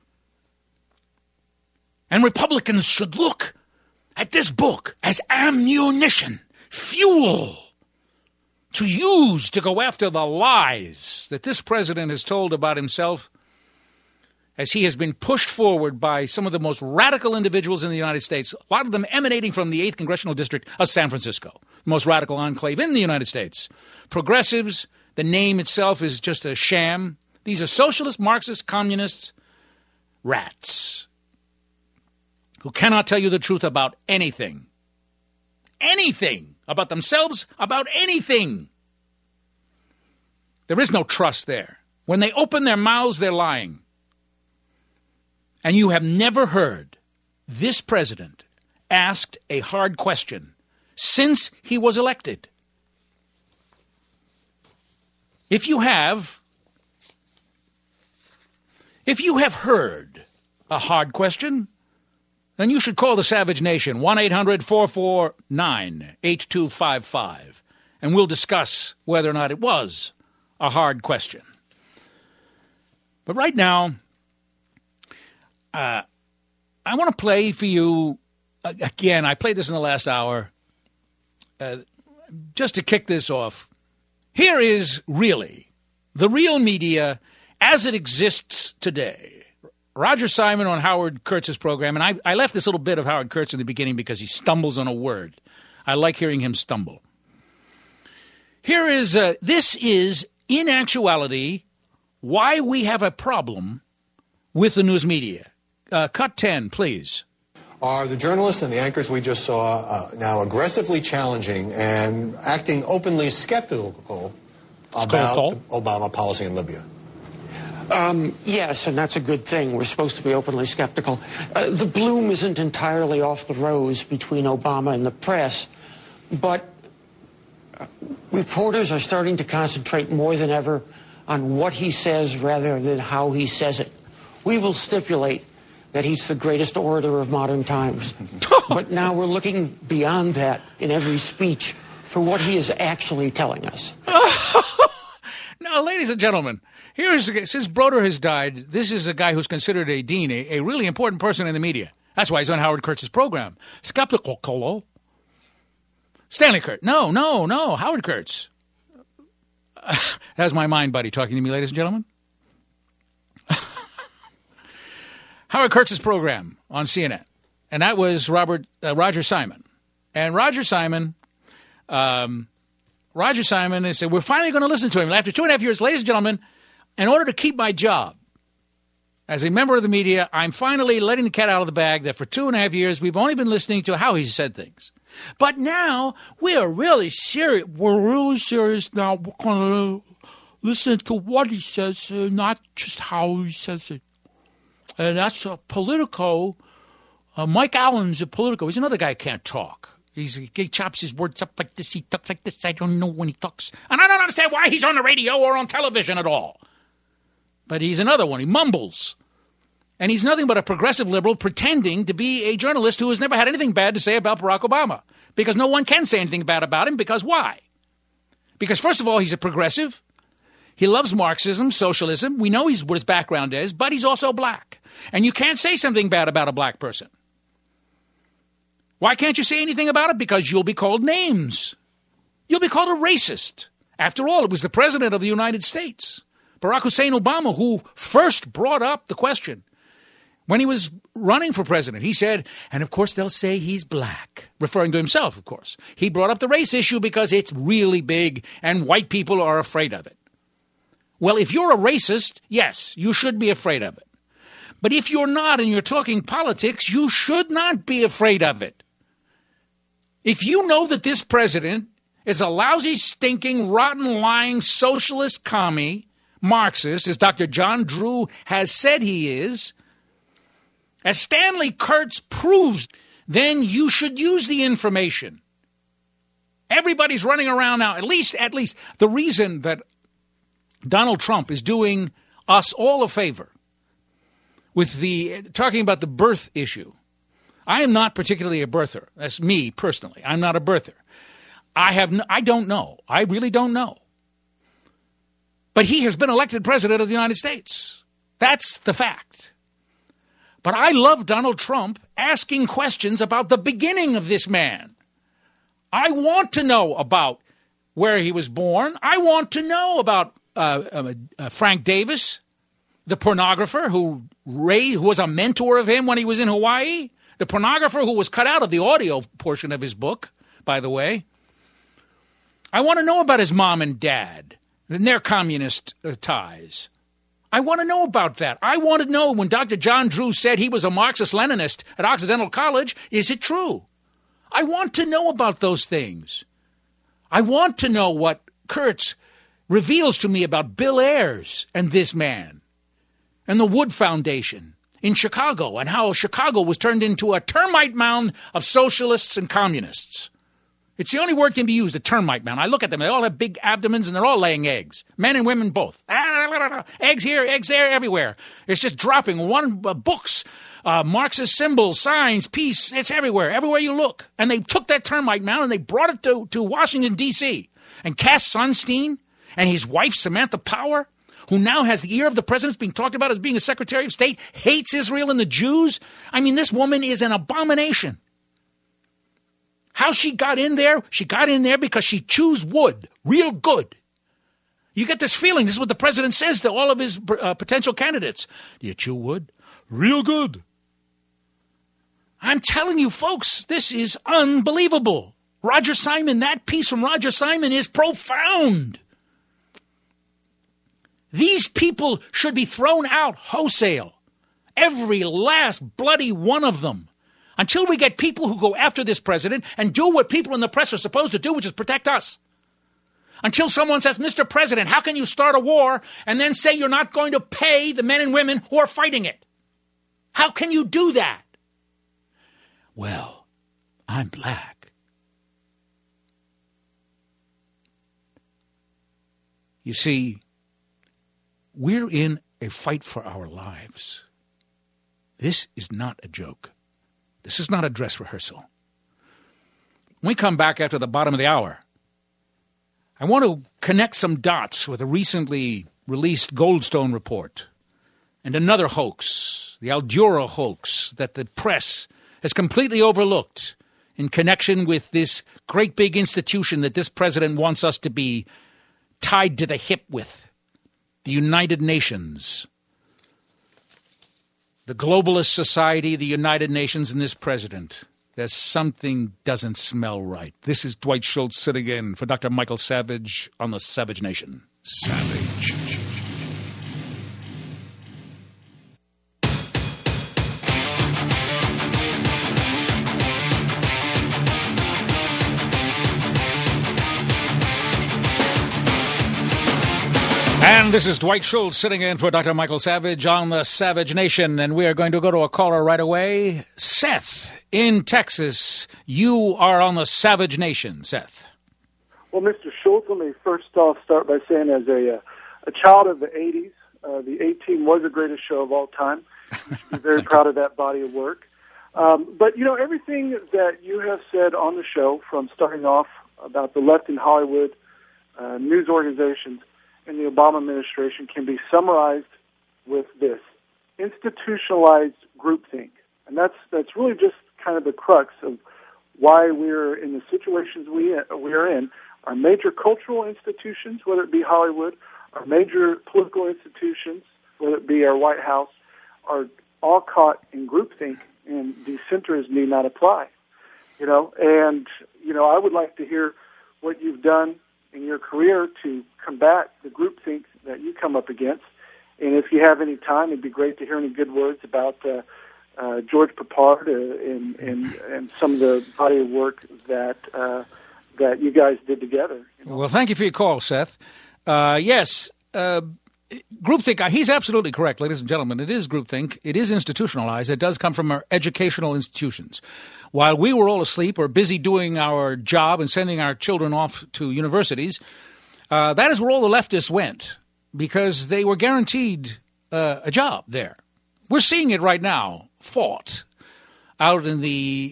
And Republicans should look at this book as ammunition, fuel, to use to go after the lies that this president has told about himself as he has been pushed forward by some of the most radical individuals in the United States, a lot of them emanating from the 8th Congressional District of San Francisco, the most radical enclave in the United States. Progressives, the name itself is just a sham. These are socialist, Marxist, communists, rats, who cannot tell you the truth about anything. Anything. About themselves, about anything. There is no trust there. When they open their mouths, they're lying. And you have never heard this president asked a hard question since he was elected. If you have, If you have heard a hard question, then you should call the Savage Nation, 1-800-449-8255, and we'll discuss whether or not it was a hard question. But right now, I want to play for you, again, I played this in the last hour, just to kick this off. Here is really the real media as it exists today. Roger Simon on Howard Kurtz's program, and I left this little bit of Howard Kurtz in the beginning because he stumbles on a word. I like hearing him stumble. Here is, this is, in actuality, why we have a problem with the news media. Cut 10, please. Are the journalists and the anchors we just saw now aggressively challenging and acting openly skeptical about Obama policy in Libya? Yes, and that's a good thing. We're supposed to be openly skeptical. The bloom isn't entirely off the rose between Obama and the press, but reporters are starting to concentrate more than ever on what he says rather than how he says it. We will stipulate that he's the greatest orator of modern times. But now we're looking beyond that in every speech for what he is actually telling us. Now, ladies and gentlemen, since Broder has died, this is a guy who's considered a dean, a really important person in the media. That's why he's on Howard Kurtz's program. Skeptical Colo. Stanley Kurtz. No, Howard Kurtz. That's my mind buddy talking to me, ladies and gentlemen. Howard Kurtz's program on CNN. And that was Roger Simon. And Roger Simon said, we're finally going to listen to him. After 2.5 years, ladies and gentlemen, in order to keep my job as a member of the media, I'm finally letting the cat out of the bag that for 2.5 years, we've only been listening to how he said things. But now we are really serious. We're really serious now. We're going to listen to what he says, not just how he says it. And that's Politico. Mike Allen's a Politico. He's another guy who can't talk. He chops his words up like this. He talks like this. I don't know when he talks. And I don't understand why he's on the radio or on television at all. But he's another one. He mumbles. And he's nothing but a progressive liberal pretending to be a journalist who has never had anything bad to say about Barack Obama. Because no one can say anything bad about him. Because why? Because, first of all, he's a progressive. He loves Marxism, socialism. We know what his background is, but he's also black. And you can't say something bad about a black person. Why can't you say anything about it? Because you'll be called names. You'll be called a racist. After all, it was the President of the United States, Barack Hussein Obama, who first brought up the question when he was running for president. He said, and of course they'll say he's black, referring to himself, of course. He brought up the race issue because it's really big and white people are afraid of it. Well, if you're a racist, yes, you should be afraid of it. But if you're not and you're talking politics, you should not be afraid of it. If you know that this president is a lousy, stinking, rotten, lying, socialist commie, Marxist, as Dr. John Drew has said he is, as Stanley Kurtz proves, then you should use the information. Everybody's running around now, at least the reason that Donald Trump is doing us all a favor with talking about the birth issue. I am not particularly a birther. That's me personally. I'm not a birther. I don't know. I really don't know. But he has been elected president of the United States. That's the fact. But I love Donald Trump asking questions about the beginning of this man. I want to know about where he was born. I want to know about Frank Davis, the pornographer who was a mentor of him when he was in Hawaii, the pornographer who was cut out of the audio portion of his book, by the way. I want to know about his mom and dad and their communist ties. I want to know about that. I want to know when Dr. John Drew said he was a Marxist-Leninist at Occidental College, is it true? I want to know about those things. I want to know what Kurtz reveals to me about Bill Ayers and this man and the Wood Foundation in Chicago and how Chicago was turned into a termite mound of socialists and communists. It's the only word can be used, a termite mound. I look at them. They all have big abdomens and they're all laying eggs. Men and women both. eggs here, eggs there, everywhere. It's just dropping books, Marxist symbols, signs, peace. It's everywhere you look. And they took that termite mound and they brought it to Washington, D.C. And Cass Sunstein and his wife, Samantha Power, who now has the ear of the president, being talked about as being a Secretary of State, hates Israel and the Jews. I mean, this woman is an abomination. How she got in there? She got in there because she chews wood real good. You get this feeling. This is what the president says to all of his potential candidates. Do you chew wood? Real good. I'm telling you, folks, this is unbelievable. Roger Simon, that piece from Roger Simon is profound. These people should be thrown out wholesale. Every last bloody one of them. Until we get people who go after this president and do what people in the press are supposed to do, which is protect us. Until someone says, Mr. President, how can you start a war and then say you're not going to pay the men and women who are fighting it? How can you do that? Well, I'm black. You see, we're in a fight for our lives. This is not a joke. This is not a dress rehearsal. When we come back after the bottom of the hour, I want to connect some dots with a recently released Goldstone report and another hoax, the Aldura hoax, that the press has completely overlooked in connection with this great big institution that this president wants us to be tied to the hip with, the United Nations. The globalist society, the United Nations, and this president. There's something doesn't smell right. This is Dwight Schultz sitting in for Dr. Michael Savage on the Savage Nation. Savage. And this is Dwight Schultz sitting in for Dr. Michael Savage on the Savage Nation. And we are going to go to a caller right away. Seth in Texas. You are on the Savage Nation, Seth. Well, Mr. Schultz, let me first off start by saying as a child of the 80s, the A-Team was the greatest show of all time. You should be very proud of that body of work. But, you know, everything that you have said on the show, from starting off about the left in Hollywood, news organizations, and the Obama administration, can be summarized with this: institutionalized groupthink. And that's really just kind of the crux of why we're in the situations we are in. Our major cultural institutions, whether it be Hollywood, our major political institutions, whether it be our White House, are all caught in groupthink, and these centers need not apply. You know, and, you know, I would like to hear what you've done in your career to combat the groupthink that you come up against. And if you have any time, it'd be great to hear any good words about George Papard and some of the body of work that you guys did together. You know? Well, thank you for your call, Seth. Yes, groupthink, he's absolutely correct, ladies and gentlemen. It is groupthink. It is institutionalized. It does come from our educational institutions. While we were all asleep or busy doing our job and sending our children off to universities, that is where all the leftists went, because they were guaranteed a job there. We're seeing it right now, fought out in the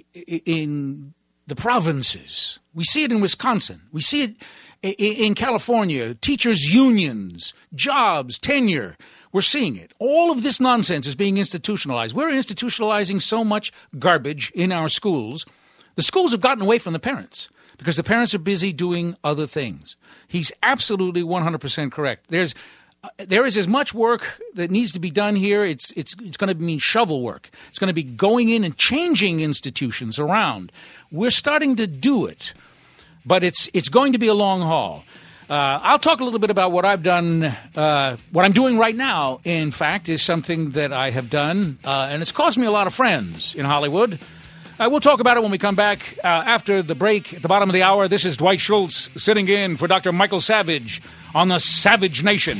provinces. We see it in Wisconsin. We see it in California, teachers' unions, jobs, tenure. We're seeing it. All of this nonsense is being institutionalized. We're institutionalizing so much garbage in our schools. The schools have gotten away from the parents because the parents are busy doing other things. He's absolutely 100% correct. There is as much work that needs to be done here. It's going to mean shovel work. It's going to be going in and changing institutions around. We're starting to do it, but it's going to be a long haul. I'll talk a little bit about what I've done. What I'm doing right now, in fact, is something that I have done, and it's caused me a lot of friends in Hollywood. We'll talk about it when we come back after the break at the bottom of the hour. This is Dwight Schultz sitting in for Dr. Michael Savage on the Savage Nation.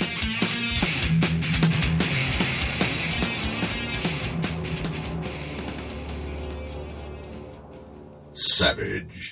Savage.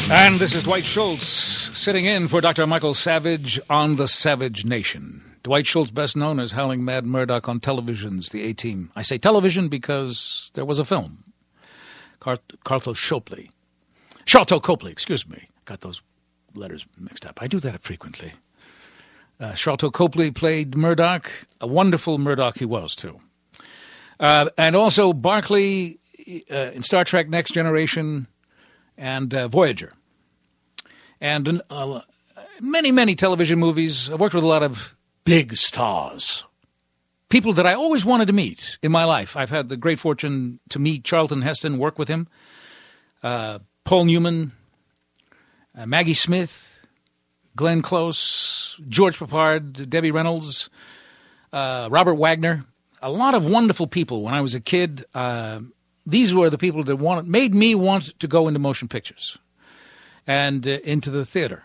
And this is Dwight Schultz sitting in for Dr. Michael Savage on the Savage Nation. Dwight Schultz, best known as Howling Mad Murdoch on television's The A-Team. I say television because there was a film. Sharlto Copley, excuse me. Got those letters mixed up. I do that frequently. Sharlto Copley played Murdoch. A wonderful Murdoch he was, too. And also Barclay in Star Trek Next Generation and Voyager. And many, many television movies. I've worked with a lot of big stars. People that I always wanted to meet in my life. I've had the great fortune to meet Charlton Heston, work with him. Paul Newman, Maggie Smith, Glenn Close, George Papard, Debbie Reynolds, Robert Wagner. A lot of wonderful people when I was a kid. These were the people that made me want to go into motion pictures and into the theater.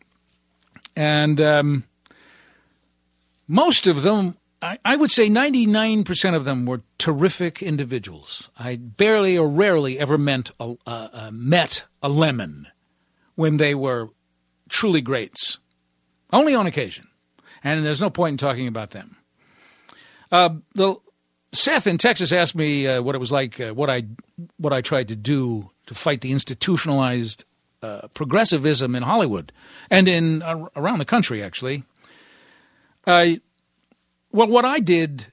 And most of them, I would say 99% of them were terrific individuals. I barely or rarely ever met a lemon when they were truly greats. Only on occasion. And there's no point in talking about them. Seth in Texas asked me what it was like, what I tried to do to fight the institutionalized progressivism in Hollywood and in around the country, actually. Well, what I did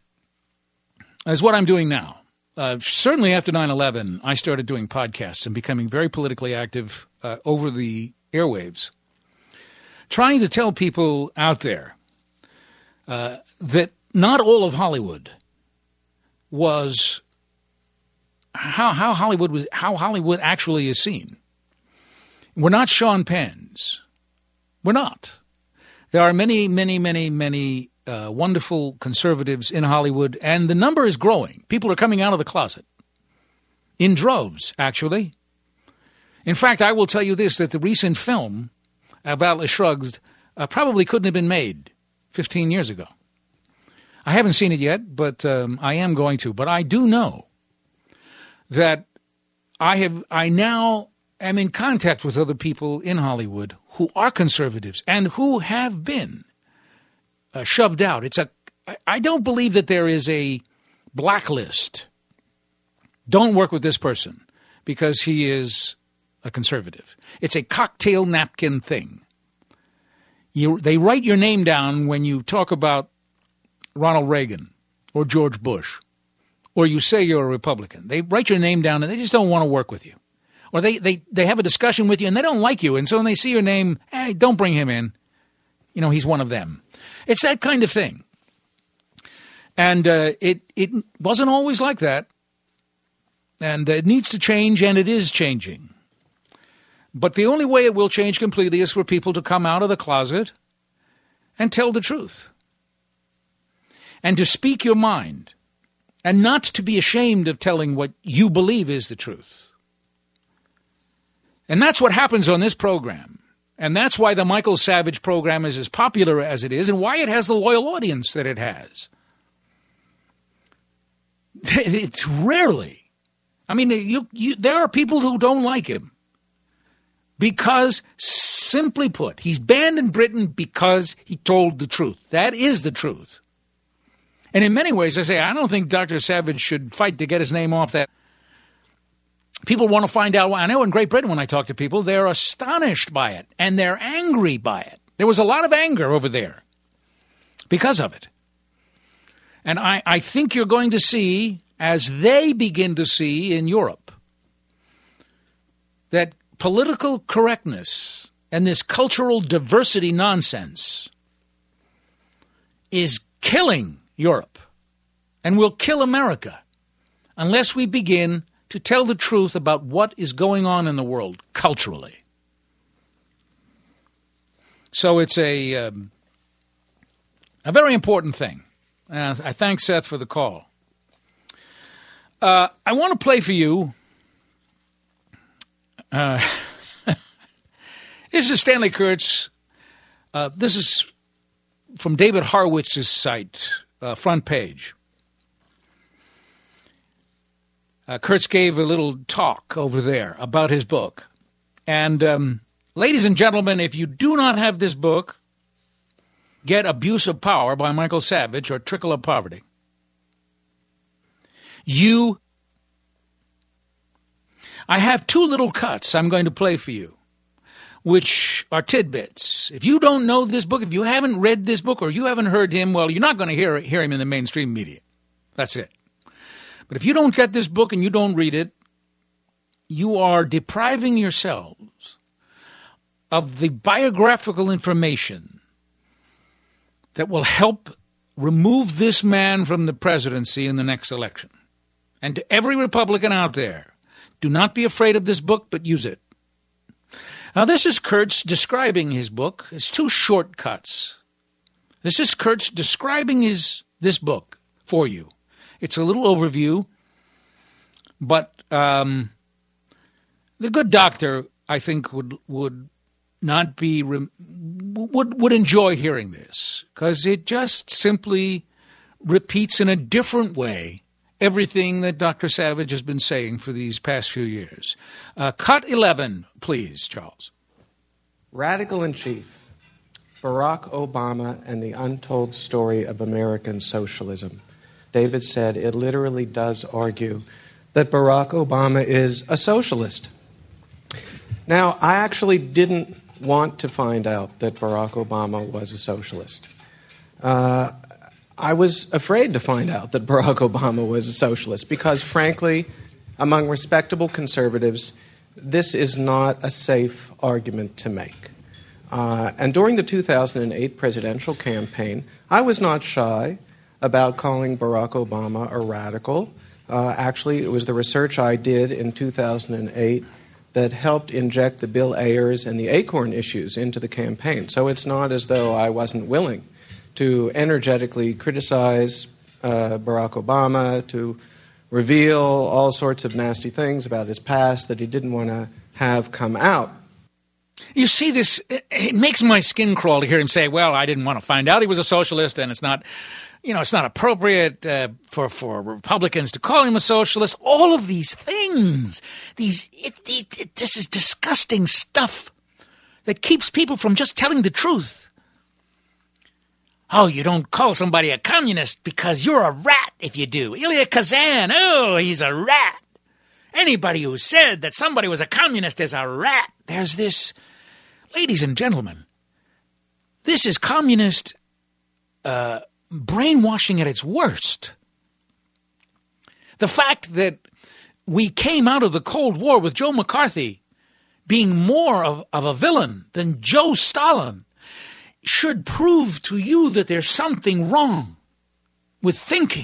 is what I'm doing now. Certainly after 9/11, I started doing podcasts and becoming very politically active over the airwaves, trying to tell people out there that not all of Hollywood was how Hollywood actually is seen. We're not Sean Penn's. We're not. There are many, many, many, many wonderful conservatives in Hollywood, and the number is growing. People are coming out of the closet in droves, actually. In fact, I will tell you this, that the recent film, Atlas Shrugged, probably couldn't have been made 15 years ago. I haven't seen it yet, but I am going to. But I do know that I now am in contact with other people in Hollywood who are conservatives and who have been shoved out. I don't believe that there is a blacklist. Don't work with this person because he is a conservative. It's a cocktail napkin thing. They write your name down when you talk about Ronald Reagan or George Bush, or you say you're a Republican. They write your name down and they just don't want to work with you. Or they have a discussion with you and they don't like you, and so when they see your name, hey, don't bring him in. You know, he's one of them. It's that kind of thing. And it wasn't always like that. And it needs to change, and it is changing. But the only way it will change completely is for people to come out of the closet and tell the truth. And to speak your mind, and not to be ashamed of telling what you believe is the truth. And that's what happens on this program. And that's why the Michael Savage program is as popular as it is, and why it has the loyal audience that it has. It's rarely. I mean, there are people who don't like him. Because, simply put, he's banned in Britain because he told the truth. That is the truth. And in many ways, I say, I don't think Dr. Savage should fight to get his name off that. People want to find out why. I know in Great Britain, when I talk to people, they're astonished by it, and they're angry by it. There was a lot of anger over there because of it. And I think you're going to see, as they begin to see in Europe, that political correctness and this cultural diversity nonsense is killing Europe and will kill America unless we begin to tell the truth about what is going on in the world culturally. So it's a very important thing. I thank Seth for the call. I want to play for you. This is Stanley Kurtz. This is from David Horwitz's site, front page. Kurtz gave a little talk over there about his book. And ladies and gentlemen, if you do not have this book, get Abuse of Power by Michael Savage or Trickle of Poverty. I have 2 little cuts I'm going to play for you, which are tidbits. If you don't know this book, if you haven't read this book, or you haven't heard him, well, you're not going to hear him in the mainstream media. That's it. But if you don't get this book and you don't read it, you are depriving yourselves of the biographical information that will help remove this man from the presidency in the next election. And to every Republican out there, do not be afraid of this book, but use it. Now, this is Kurtz describing his book. It's 2 shortcuts. This is Kurtz describing this book for you. It's a little overview, but the good doctor, I think, would not be would enjoy hearing this, because it just simply repeats in a different way everything that Dr. Savage has been saying for these past few years. Cut 11, please, Charles. Radical in Chief, Barack Obama and the Untold Story of American Socialism. David said it literally does argue that Barack Obama is a socialist. Now, I actually didn't want to find out that Barack Obama was a socialist. I was afraid to find out that Barack Obama was a socialist because, frankly, among respectable conservatives, this is not a safe argument to make. And during the 2008 presidential campaign, I was not shy about calling Barack Obama a radical. Actually, it was the research I did in 2008 that helped inject the Bill Ayers and the Acorn issues into the campaign. So it's not as though I wasn't willing to energetically criticize Barack Obama, to reveal all sorts of nasty things about his past that he didn't want to have come out. You see this, it makes my skin crawl to hear him say, well, I didn't want to find out he was a socialist, and it's not appropriate for Republicans to call him a socialist. All of these things, this is disgusting stuff that keeps people from just telling the truth. Oh, you don't call somebody a communist because you're a rat if you do. Elia Kazan, oh, he's a rat. Anybody who said that somebody was a communist is a rat. There's this, ladies and gentlemen, this is communist brainwashing at its worst. The fact that we came out of the Cold War with Joe McCarthy being more of a villain than Joe Stalin should prove to you that there's something wrong with thinking.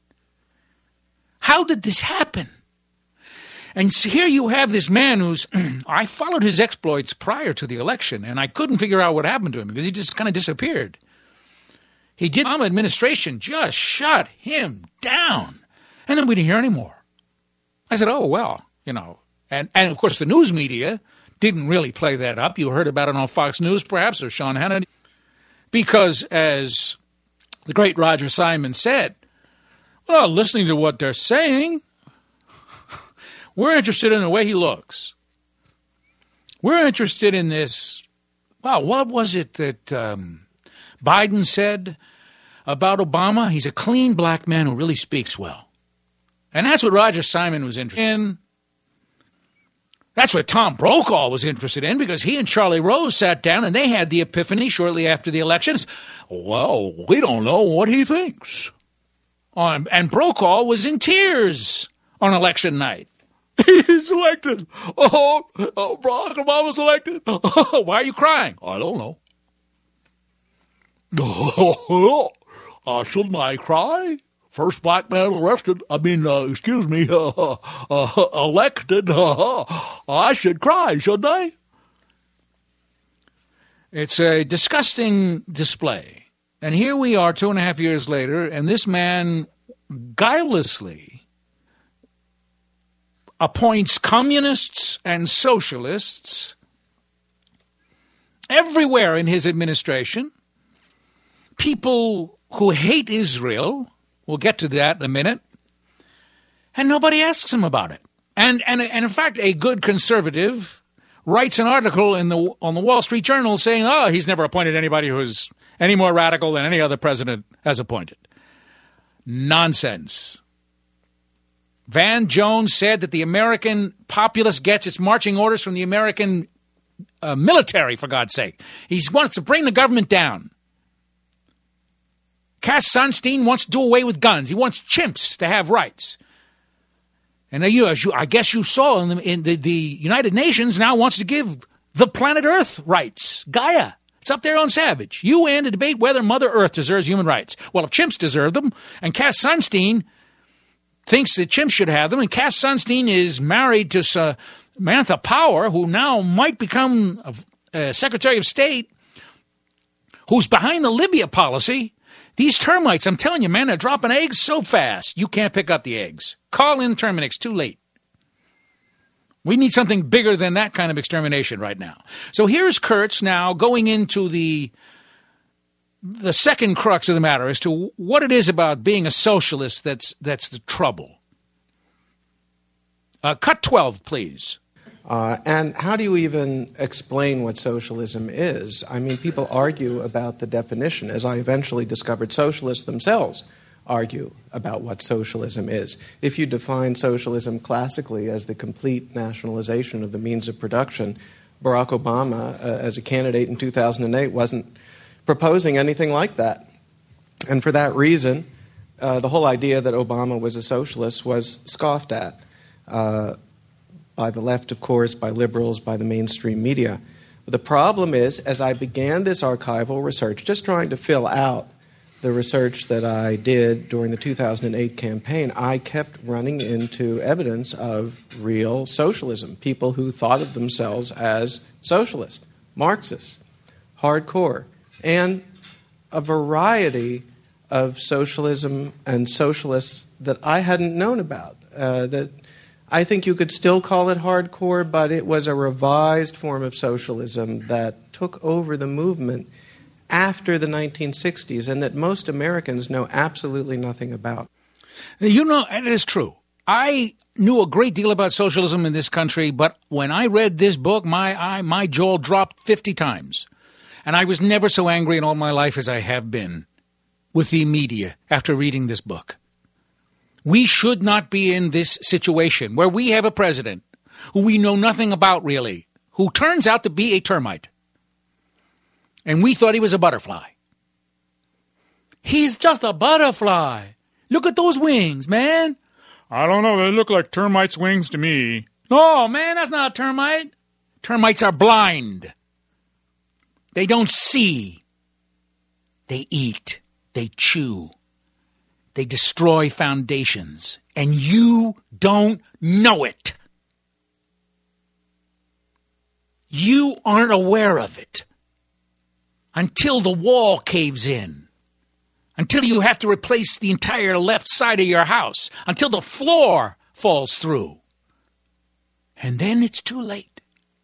How did this happen? And so here you have this man who's, I followed his exploits prior to the election, and I couldn't figure out what happened to him because he just kind of disappeared. The Obama administration just shut him down. And then we didn't hear any more. I said, oh, well, And of course, the news media didn't really play that up. You heard about it on Fox News, perhaps, or Sean Hannity. Because, as the great Roger Simon said, well, listening to what they're saying, we're interested in the way he looks. We're interested in this. Well, what was it that Biden said about Obama? He's a clean black man who really speaks well. And that's what Roger Simon was interested in. That's what Tom Brokaw was interested in, because he and Charlie Rose sat down and they had the epiphany shortly after the elections. Well, we don't know what he thinks. And Brokaw was in tears on election night. He's elected. Oh, Barack Obama's elected. Oh, why are you crying? I don't know. Shouldn't I cry? First black man elected. I should cry, shouldn't I? It's a disgusting display. And here we are 2.5 years later, and this man guilelessly appoints communists and socialists everywhere in his administration, people who hate Israel. We'll get to that in a minute. And nobody asks him about it. And in fact, a good conservative writes an article on the Wall Street Journal saying, he's never appointed anybody who's any more radical than any other president has appointed. Nonsense. Van Jones said that the American populace gets its marching orders from the American military, for God's sake. He wants to bring the government down. Cass Sunstein wants to do away with guns. He wants chimps to have rights. And I guess you saw in the United Nations now wants to give the planet Earth rights. Gaia. It's up there on Savage. UN to debate whether Mother Earth deserves human rights. Well, if chimps deserve them, and Cass Sunstein thinks that chimps should have them, and Cass Sunstein is married to Samantha Power, who now might become Secretary of State, who's behind the Libya policy. These termites, I'm telling you, man, they're dropping eggs so fast, you can't pick up the eggs. Call in Terminix, too late. We need something bigger than that kind of extermination right now. So here's Kurtz now going into the second crux of the matter as to what it is about being a socialist that's the trouble. Cut 12, please. And how do you even explain what socialism is? I mean, people argue about the definition. As I eventually discovered, socialists themselves argue about what socialism is. If you define socialism classically as the complete nationalization of the means of production, Barack Obama, as a candidate in 2008, wasn't proposing anything like that. And for that reason, the whole idea that Obama was a socialist was scoffed at by the left, of course, by liberals, by the mainstream media. But the problem is, as I began this archival research, just trying to fill out the research that I did during the 2008 campaign, I kept running into evidence of real socialism, people who thought of themselves as socialists, Marxists, hardcore, and a variety of socialism and socialists that I hadn't known about, that I think you could still call it hardcore, but it was a revised form of socialism that took over the movement after the 1960s and that most Americans know absolutely nothing about. You know, and it is true. I knew a great deal about socialism in this country, but when I read this book, my jaw dropped 50 times. And I was never so angry in all my life as I have been with the media after reading this book. We should not be in this situation where we have a president who we know nothing about really, who turns out to be a termite. And we thought he was a butterfly. He's just a butterfly. Look at those wings, man. I don't know. They look like termites' wings to me. No, man, that's not a termite. Termites are blind. They don't see. They eat. They chew. They destroy foundations. And you don't know it. You aren't aware of it. Until the wall caves in. Until you have to replace the entire left side of your house. Until the floor falls through. And then it's too late.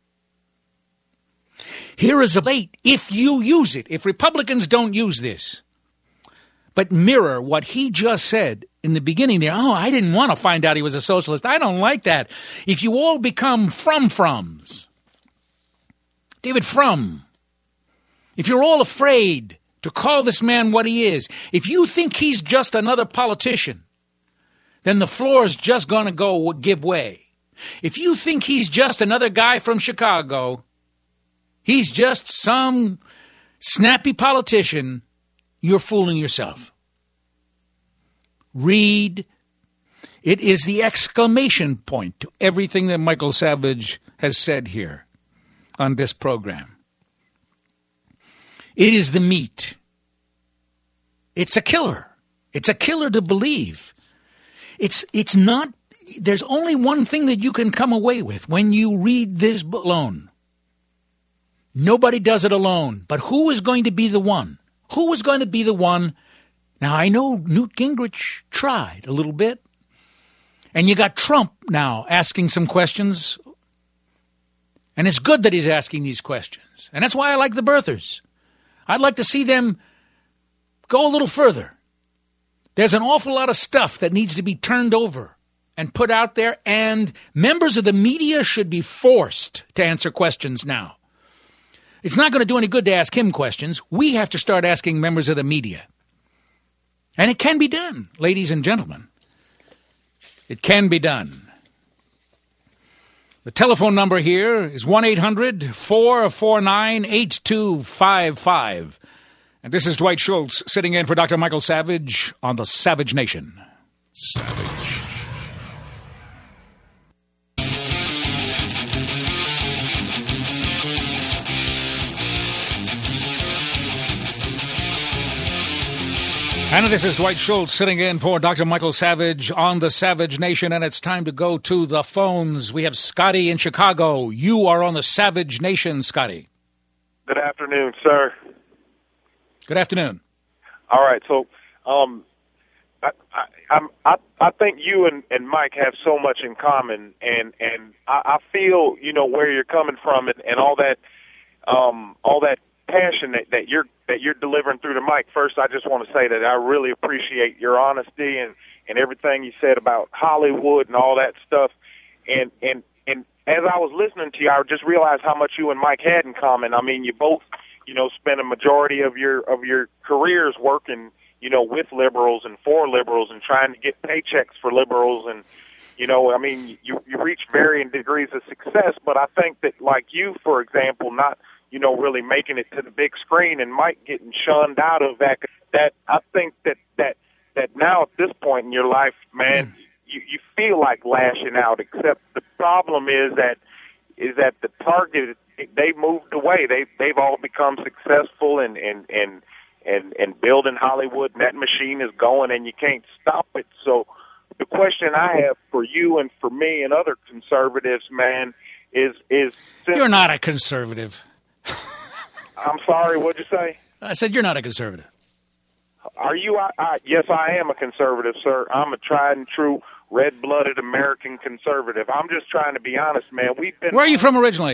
Here is a late if you use it. If Republicans don't use this. But mirror what he just said in the beginning there. Oh, I didn't want to find out he was a socialist. I don't like that. If you all become Frums. David Frum. If you're all afraid to call this man what he is, if you think he's just another politician, then the floor's just going to give way. If you think he's just another guy from Chicago, he's just some snappy politician, you're fooling yourself. Read. It is the exclamation point to everything that Michael Savage has said here on this program. It is the meat. It's a killer. It's a killer to believe. It's not, there's only one thing that you can come away with when you read this book alone. Nobody does it alone. But who is going to be the one? Who is going to be the one? Now, I know Newt Gingrich tried a little bit. And you got Trump now asking some questions. And it's good that he's asking these questions. And that's why I like the birthers. I'd like to see them go a little further. There's an awful lot of stuff that needs to be turned over and put out there, and members of the media should be forced to answer questions now. It's not going to do any good to ask him questions. We have to start asking members of the media. And it can be done, ladies and gentlemen. It can be done. The telephone number here is 1-800-449-8255. And this is Dwight Schultz sitting in for Dr. Michael Savage on the Savage Nation. Savage. And this is Dwight Schultz sitting in for Dr. Michael Savage on the Savage Nation, and it's time to go to the phones. We have Scotty in Chicago. You are on the Savage Nation, Scotty. Good afternoon, sir. Good afternoon. All right, so I think you and Mike have so much in common, and I feel where you're coming from and all that passion that you're delivering through the mic. First, I just want to say that I really appreciate your honesty and everything you said about Hollywood and all that stuff. And as I was listening to you, I just realized how much you and Mike had in common. I mean, you both, spent a majority of your careers working, with liberals and for liberals and trying to get paychecks for liberals. And, you reach varying degrees of success. But I think that, like you, for example, not really making it to the big screen and Mike getting shunned out of that I think that now at this point in your life, man, you feel like lashing out, except the problem is that the target, they moved away. They've all become successful and building Hollywood, and that machine is going and you can't stop it. So the question I have for you and for me and other conservatives, man, is you're not a conservative. I'm sorry, what'd you say? I said you're not a conservative. Are you? Yes, I am a conservative, sir. I'm a tried and true red-blooded American conservative. I'm just trying to be honest, man. Where are you from originally?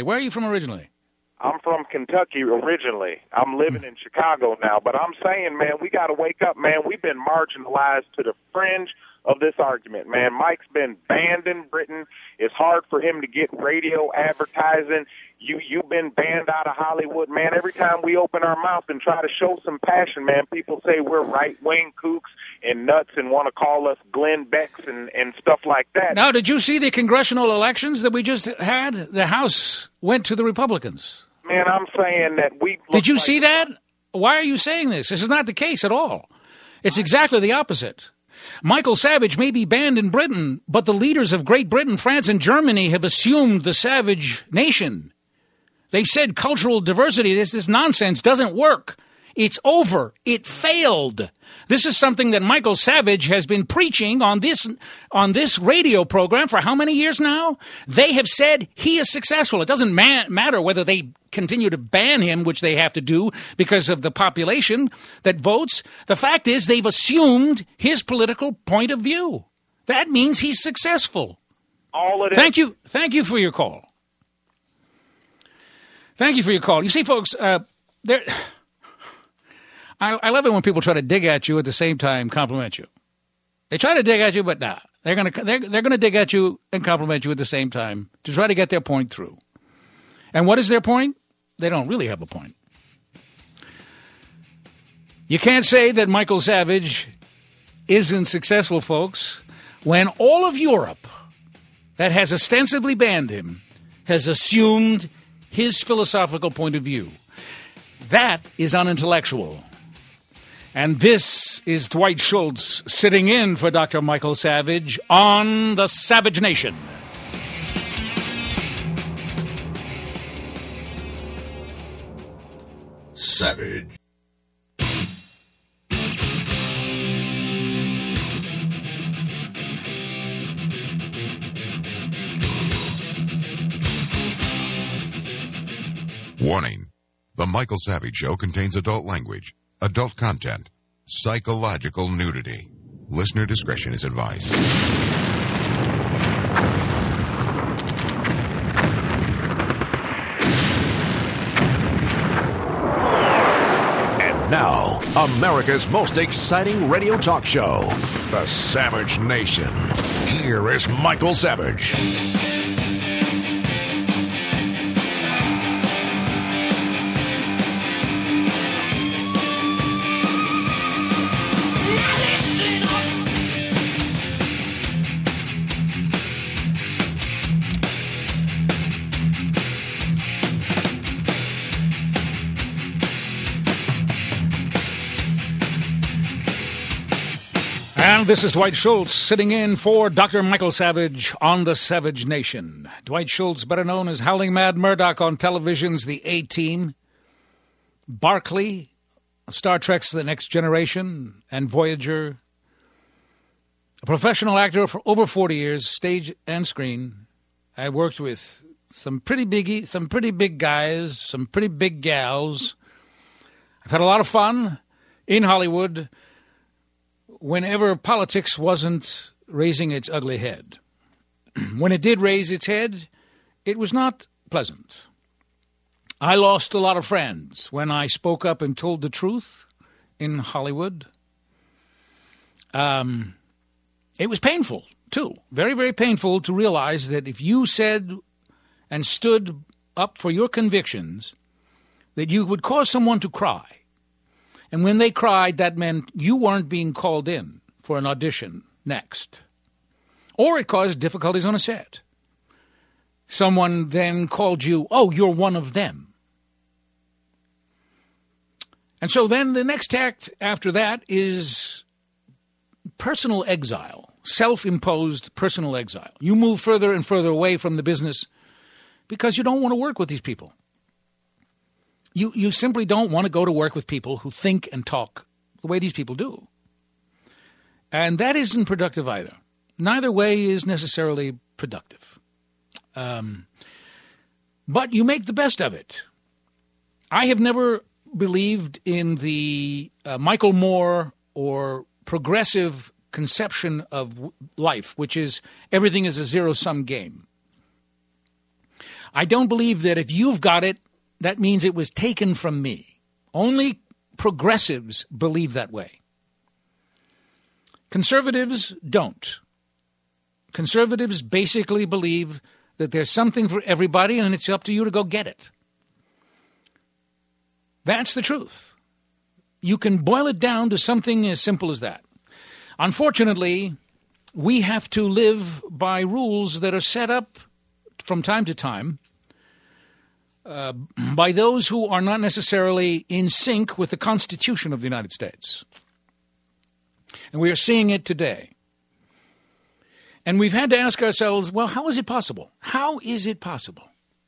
I'm from Kentucky originally. I'm living in Chicago now. But I'm saying, man, we got to wake up, man. We've been marginalized to the fringe of this argument, man. Mike's been banned in Britain. It's hard for him to get radio advertising. You've been banned out of Hollywood, man. Every time we open our mouth and try to show some passion, man, people say we're right-wing kooks and nuts and want to call us Glenn Becks and stuff like that. Now, did you see the congressional elections that we just had? The House went to the Republicans. Man, I'm saying that Did you see that? Why are you saying this? This is not the case at all. It's exactly the opposite. Michael Savage may be banned in Britain, but the leaders of Great Britain, France, and Germany have assumed the Savage Nation. They've said cultural diversity, this nonsense doesn't work. It's over. It failed. This is something that Michael Savage has been preaching on this radio program for how many years now? They have said he is successful. It doesn't matter whether they continue to ban him, which they have to do because of the population that votes. The fact is they've assumed his political point of view. That means he's successful. All it is. Thank you for your call. Thank you for your call. You see, folks, I love it when people try to dig at you at the same time compliment you. They try to dig at you, but nah, they're gonna dig at you and compliment you at the same time to try to get their point through. And what is their point? They don't really have a point. You can't say that Michael Savage isn't successful, folks, when all of Europe that has ostensibly banned him has assumed his philosophical point of view. That is unintellectual. And this is Dwight Schultz sitting in for Dr. Michael Savage on the Savage Nation. Savage. Warning. The Michael Savage Show contains adult language, adult content, psychological nudity. Listener discretion is advised. now, America's most exciting radio talk show, The Savage Nation. Here is Michael Savage. And this is Dwight Schultz sitting in for Dr. Michael Savage on The Savage Nation. Dwight Schultz, better known as Howling Mad Murdoch on television's The A-Team, Barclay, Star Trek's The Next Generation, and Voyager. A professional actor for over 40 years, stage and screen. I worked with some pretty big guys, some pretty big gals. I've had a lot of fun in Hollywood whenever politics wasn't raising its ugly head. When it did raise its head, it was not pleasant. I lost a lot of friends when I spoke up and told the truth in Hollywood. It was painful, too. Very, very painful to realize that if you said and stood up for your convictions, that you would cause someone to cry. And when they cried, that meant you weren't being called in for an audition next. Or it caused difficulties on a set. Someone then called you, oh, you're one of them. And so then the next act after that is personal exile, self-imposed personal exile. You move further and further away from the business because you don't want to work with these people. You simply don't want to go to work with people who think and talk the way these people do. And that isn't productive either. Neither way is necessarily productive. But you make the best of it. I have never believed in the Michael Moore or progressive conception of life, which is everything is a zero-sum game. I don't believe that if you've got it, that means it was taken from me. Only progressives believe that way. Conservatives don't. Conservatives basically believe that there's something for everybody and it's up to you to go get it. That's the truth. You can boil it down to something as simple as that. Unfortunately, we have to live by rules that are set up from time to time by those who are not necessarily in sync with the Constitution of the United States. And we are seeing it today. And we've had to ask ourselves, well, how is it possible? How is it possible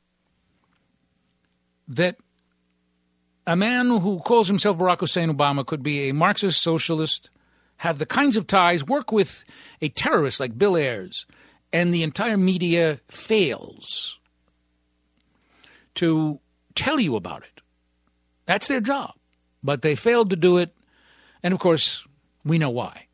that a man who calls himself Barack Hussein Obama could be a Marxist socialist, have the kinds of ties, work with a terrorist like Bill Ayers, and the entire media fails to tell you about it? That's their job. But they failed to do it, and of course, we know why.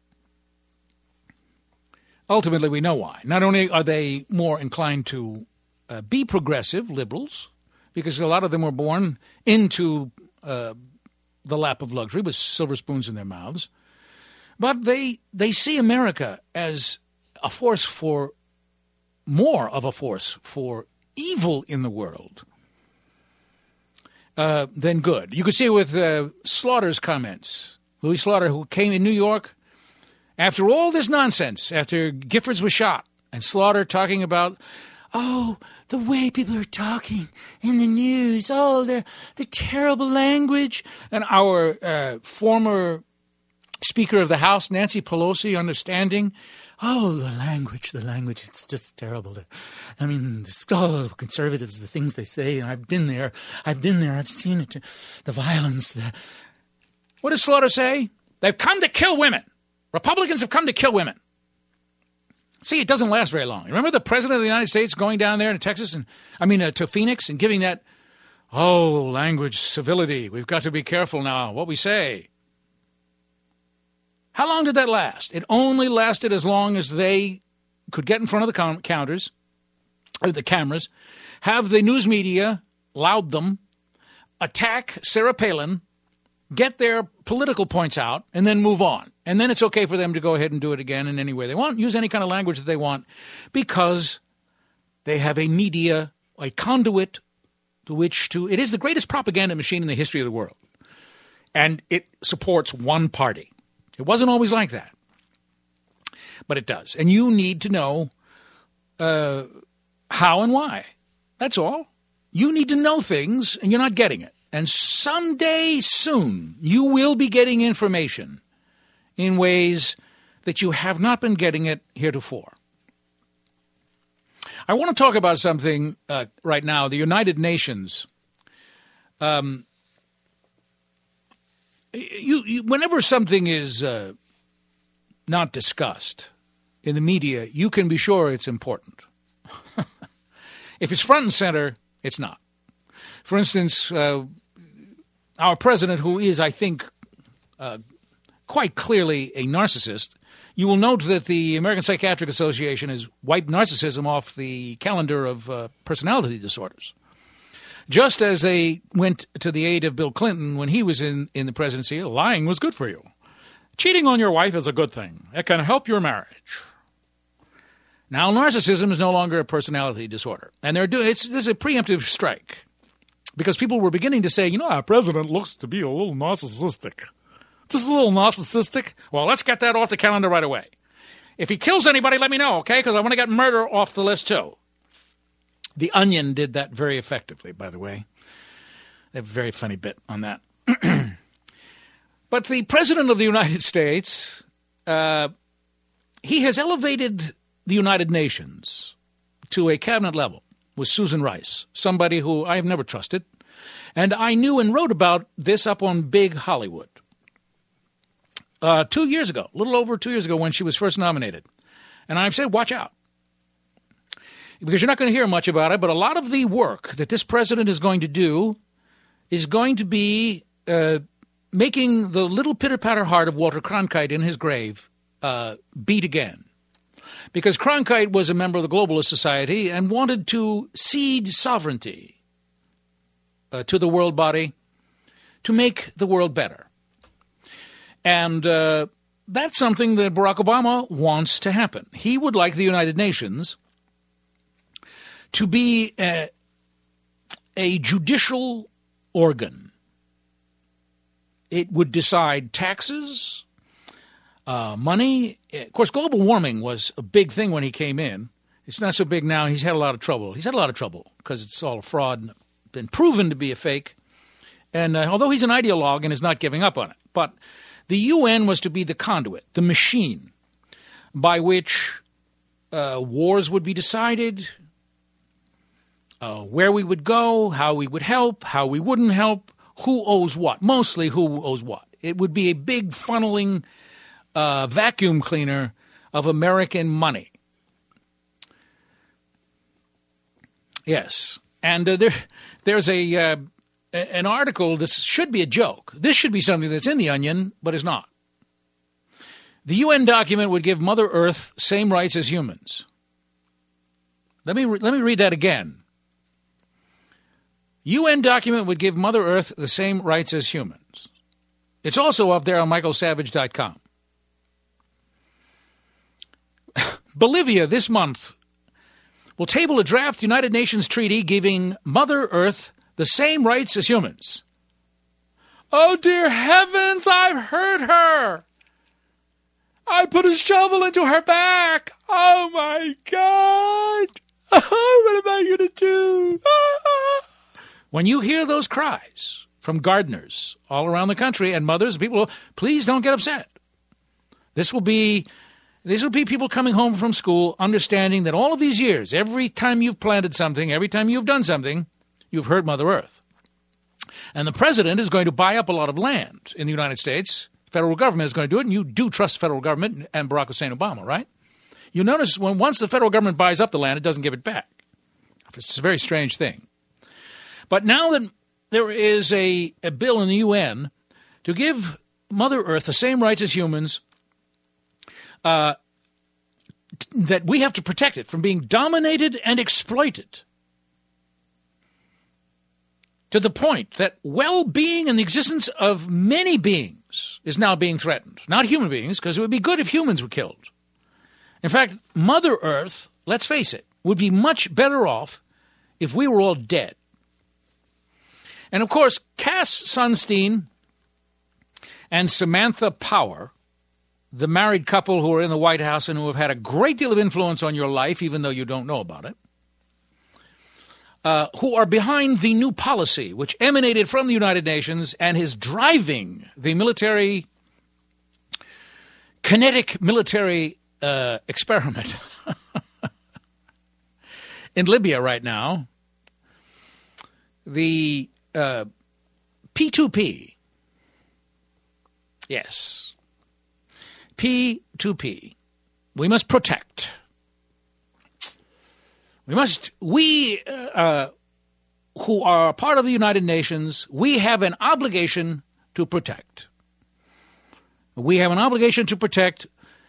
Ultimately, we know why. Not only are they more inclined to be progressive liberals, because a lot of them were born into the lap of luxury with silver spoons in their mouths, but they see America as a force for, more of a force for evil in the world than good. You could see it with Slaughter's comments. Louis Slaughter, who came in New York after all this nonsense, after Giffords was shot, and Slaughter talking about, oh, the way people are talking in the news, oh, the terrible language. And our former Speaker of the House, Nancy Pelosi, understanding, oh, the language, it's just terrible. I mean, the conservatives, the things they say, and I've been there, I've seen it, the violence. What does Slaughter say? They've come to kill women. Republicans have come to kill women. See, it doesn't last very long. Remember the President of the United States going down there to Texas, to Phoenix, and giving that, language, civility. We've got to be careful now what we say. How long did that last? It only lasted as long as they could get in front of the cameras, have the news media loud them, attack Sarah Palin, get their political points out, and then move on. And then it's okay for them to go ahead and do it again in any way they want, use any kind of language that they want, because they have a media, a conduit to which to... It is the greatest propaganda machine in the history of the world. And it supports one party. It wasn't always like that. But it does. And you need to know how and why. That's all. You need to know things, and you're not getting it. And someday soon, you will be getting information in ways that you have not been getting it heretofore. I want to talk about something right now. The United Nations. Whenever something is not discussed in the media, you can be sure it's important. If it's front and center, it's not. For instance, our president, who is, I think, quite clearly a narcissist, you will note that the American Psychiatric Association has wiped narcissism off the calendar of personality disorders. Just as they went to the aid of Bill Clinton when he was in the presidency, lying was good for you. Cheating on your wife is a good thing. It can help your marriage. Now, narcissism is no longer a personality disorder. And this is a preemptive strike. Because people were beginning to say, our president looks to be a little narcissistic. Just a little narcissistic? Well, let's get that off the calendar right away. If he kills anybody, let me know, okay? Because I want to get murder off the list, too. The Onion did that very effectively, by the way. They have a very funny bit on that. But the President of the United States, he has elevated the United Nations to a cabinet level with Susan Rice, somebody who I have never trusted. And I knew and wrote about this up on Big Hollywood 2 years ago, a little over 2 years ago when she was first nominated. And I've said, watch out. Because you're not going to hear much about it, but a lot of the work that this president is going to do is going to be making the little pitter-patter heart of Walter Cronkite in his grave beat again. Because Cronkite was a member of the Globalist Society and wanted to cede sovereignty to the world body to make the world better. And that's something that Barack Obama wants to happen. He would like the United Nations to be a judicial organ. It would decide taxes, money. Of course, global warming was a big thing when he came in. It's not so big now. He's had a lot of trouble. He's had a lot of trouble because it's all a fraud and been proven to be a fake. And although he's an ideologue and is not giving up on it. But the UN was to be the conduit, the machine, by which wars would be decided, where we would go, how we would help, how we wouldn't help, who owes what, mostly who owes what. It would be a big funneling vacuum cleaner of American money. Yes, and there's an article. This should be a joke. This should be something that's in the Onion, but is not. The UN document would give Mother Earth same rights as humans. Let me read that again. UN document would give Mother Earth the same rights as humans. It's also up there on michaelsavage.com. Bolivia this month will table a draft United Nations treaty giving Mother Earth the same rights as humans. Oh, dear heavens, I've hurt her. I put a shovel into her back. Oh, my God. What am I going to do? When you hear those cries from gardeners all around the country and mothers, people, please don't get upset. This will be people coming home from school understanding that all of these years, every time you've planted something, every time you've done something, you've hurt Mother Earth. And the president is going to buy up a lot of land in the United States. Federal government is going to do it, and you do trust the federal government and Barack Hussein Obama, right? You notice once the federal government buys up the land, it doesn't give it back. It's a very strange thing. But now that there is a bill in the UN to give Mother Earth the same rights as humans, that we have to protect it from being dominated and exploited. to the point that well-being and the existence of many beings is now being threatened. Not human beings, because it would be good if humans were killed. In fact, Mother Earth, let's face it, would be much better off if we were all dead. And of course, Cass Sunstein and Samantha Power, the married couple who are in the White House and who have had a great deal of influence on your life, even though you don't know about it, who are behind the new policy, which emanated from the United Nations and is driving the kinetic military experiment in Libya right now, the P2P. Yes. P2P. We must protect. We who are part of the United Nations, we have an obligation to protect. We have an obligation to protect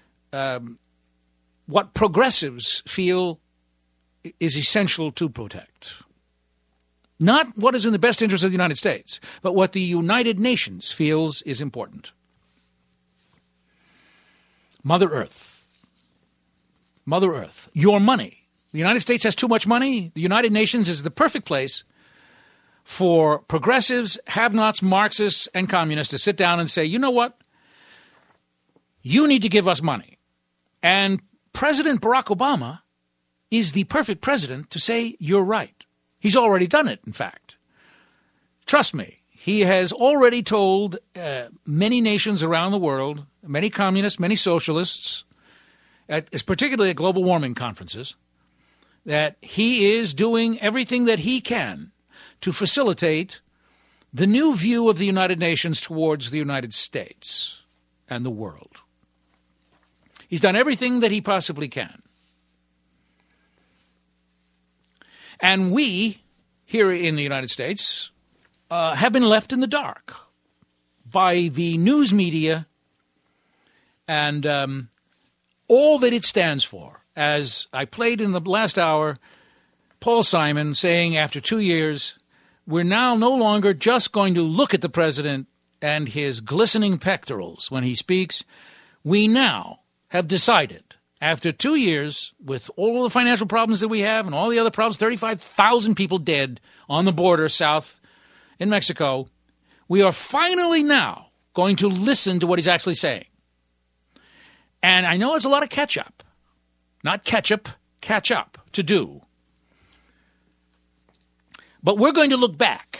what progressives feel is essential to protect. Not what is in the best interest of the United States, but what the United Nations feels is important. Mother Earth. Mother Earth. Your money. The United States has too much money. The United Nations is the perfect place for progressives, have-nots, Marxists, and communists to sit down and say, you know what? You need to give us money. And President Barack Obama is the perfect president to say, you're right. He's already done it, in fact. Trust me, he has already told many nations around the world, many communists, many socialists, particularly at global warming conferences, that he is doing everything that he can to facilitate the new view of the United Nations towards the United States and the world. He's done everything that he possibly can. And we, here in the United States, have been left in the dark by the news media and all that it stands for. As I played in the last hour, Paul Simon saying after 2 years, we're now no longer just going to look at the president and his glistening pectorals when he speaks. We now have decided, after 2 years, with all the financial problems that we have and all the other problems, 35,000 people dead on the border south in Mexico, we are finally now going to listen to what he's actually saying. And I know it's a lot of catch-up. Not ketchup, catch up to do. But we're going to look back.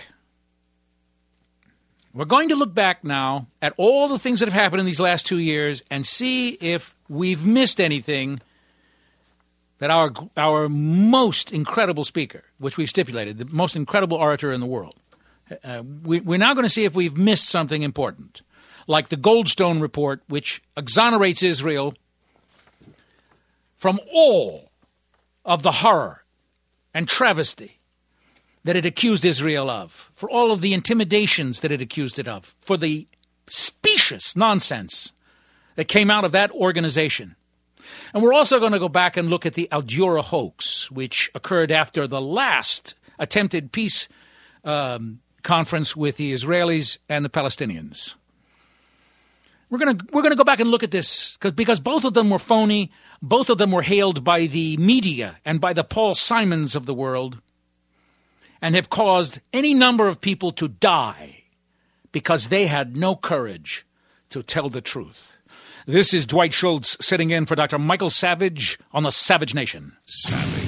We're going to look back now at all the things that have happened in these last 2 years and see if we've missed anything that our most incredible speaker, which we've stipulated, the most incredible orator in the world, we're now going to see if we've missed something important, like the Goldstone report, which exonerates Israel from all of the horror and travesty that it accused Israel of, for all of the intimidations that it accused it of, for the specious nonsense that came out of that organization. And we're also going to go back and look at the Al-Dura hoax, which occurred after the last attempted peace conference with the Israelis and the Palestinians. We're going to go back and look at this because both of them were phony. Both of them were hailed by the media and by the Paul Simons of the world and have caused any number of people to die because they had no courage to tell the truth. This is Dwight Schultz sitting in for Dr. Michael Savage on the Savage Nation. Savage.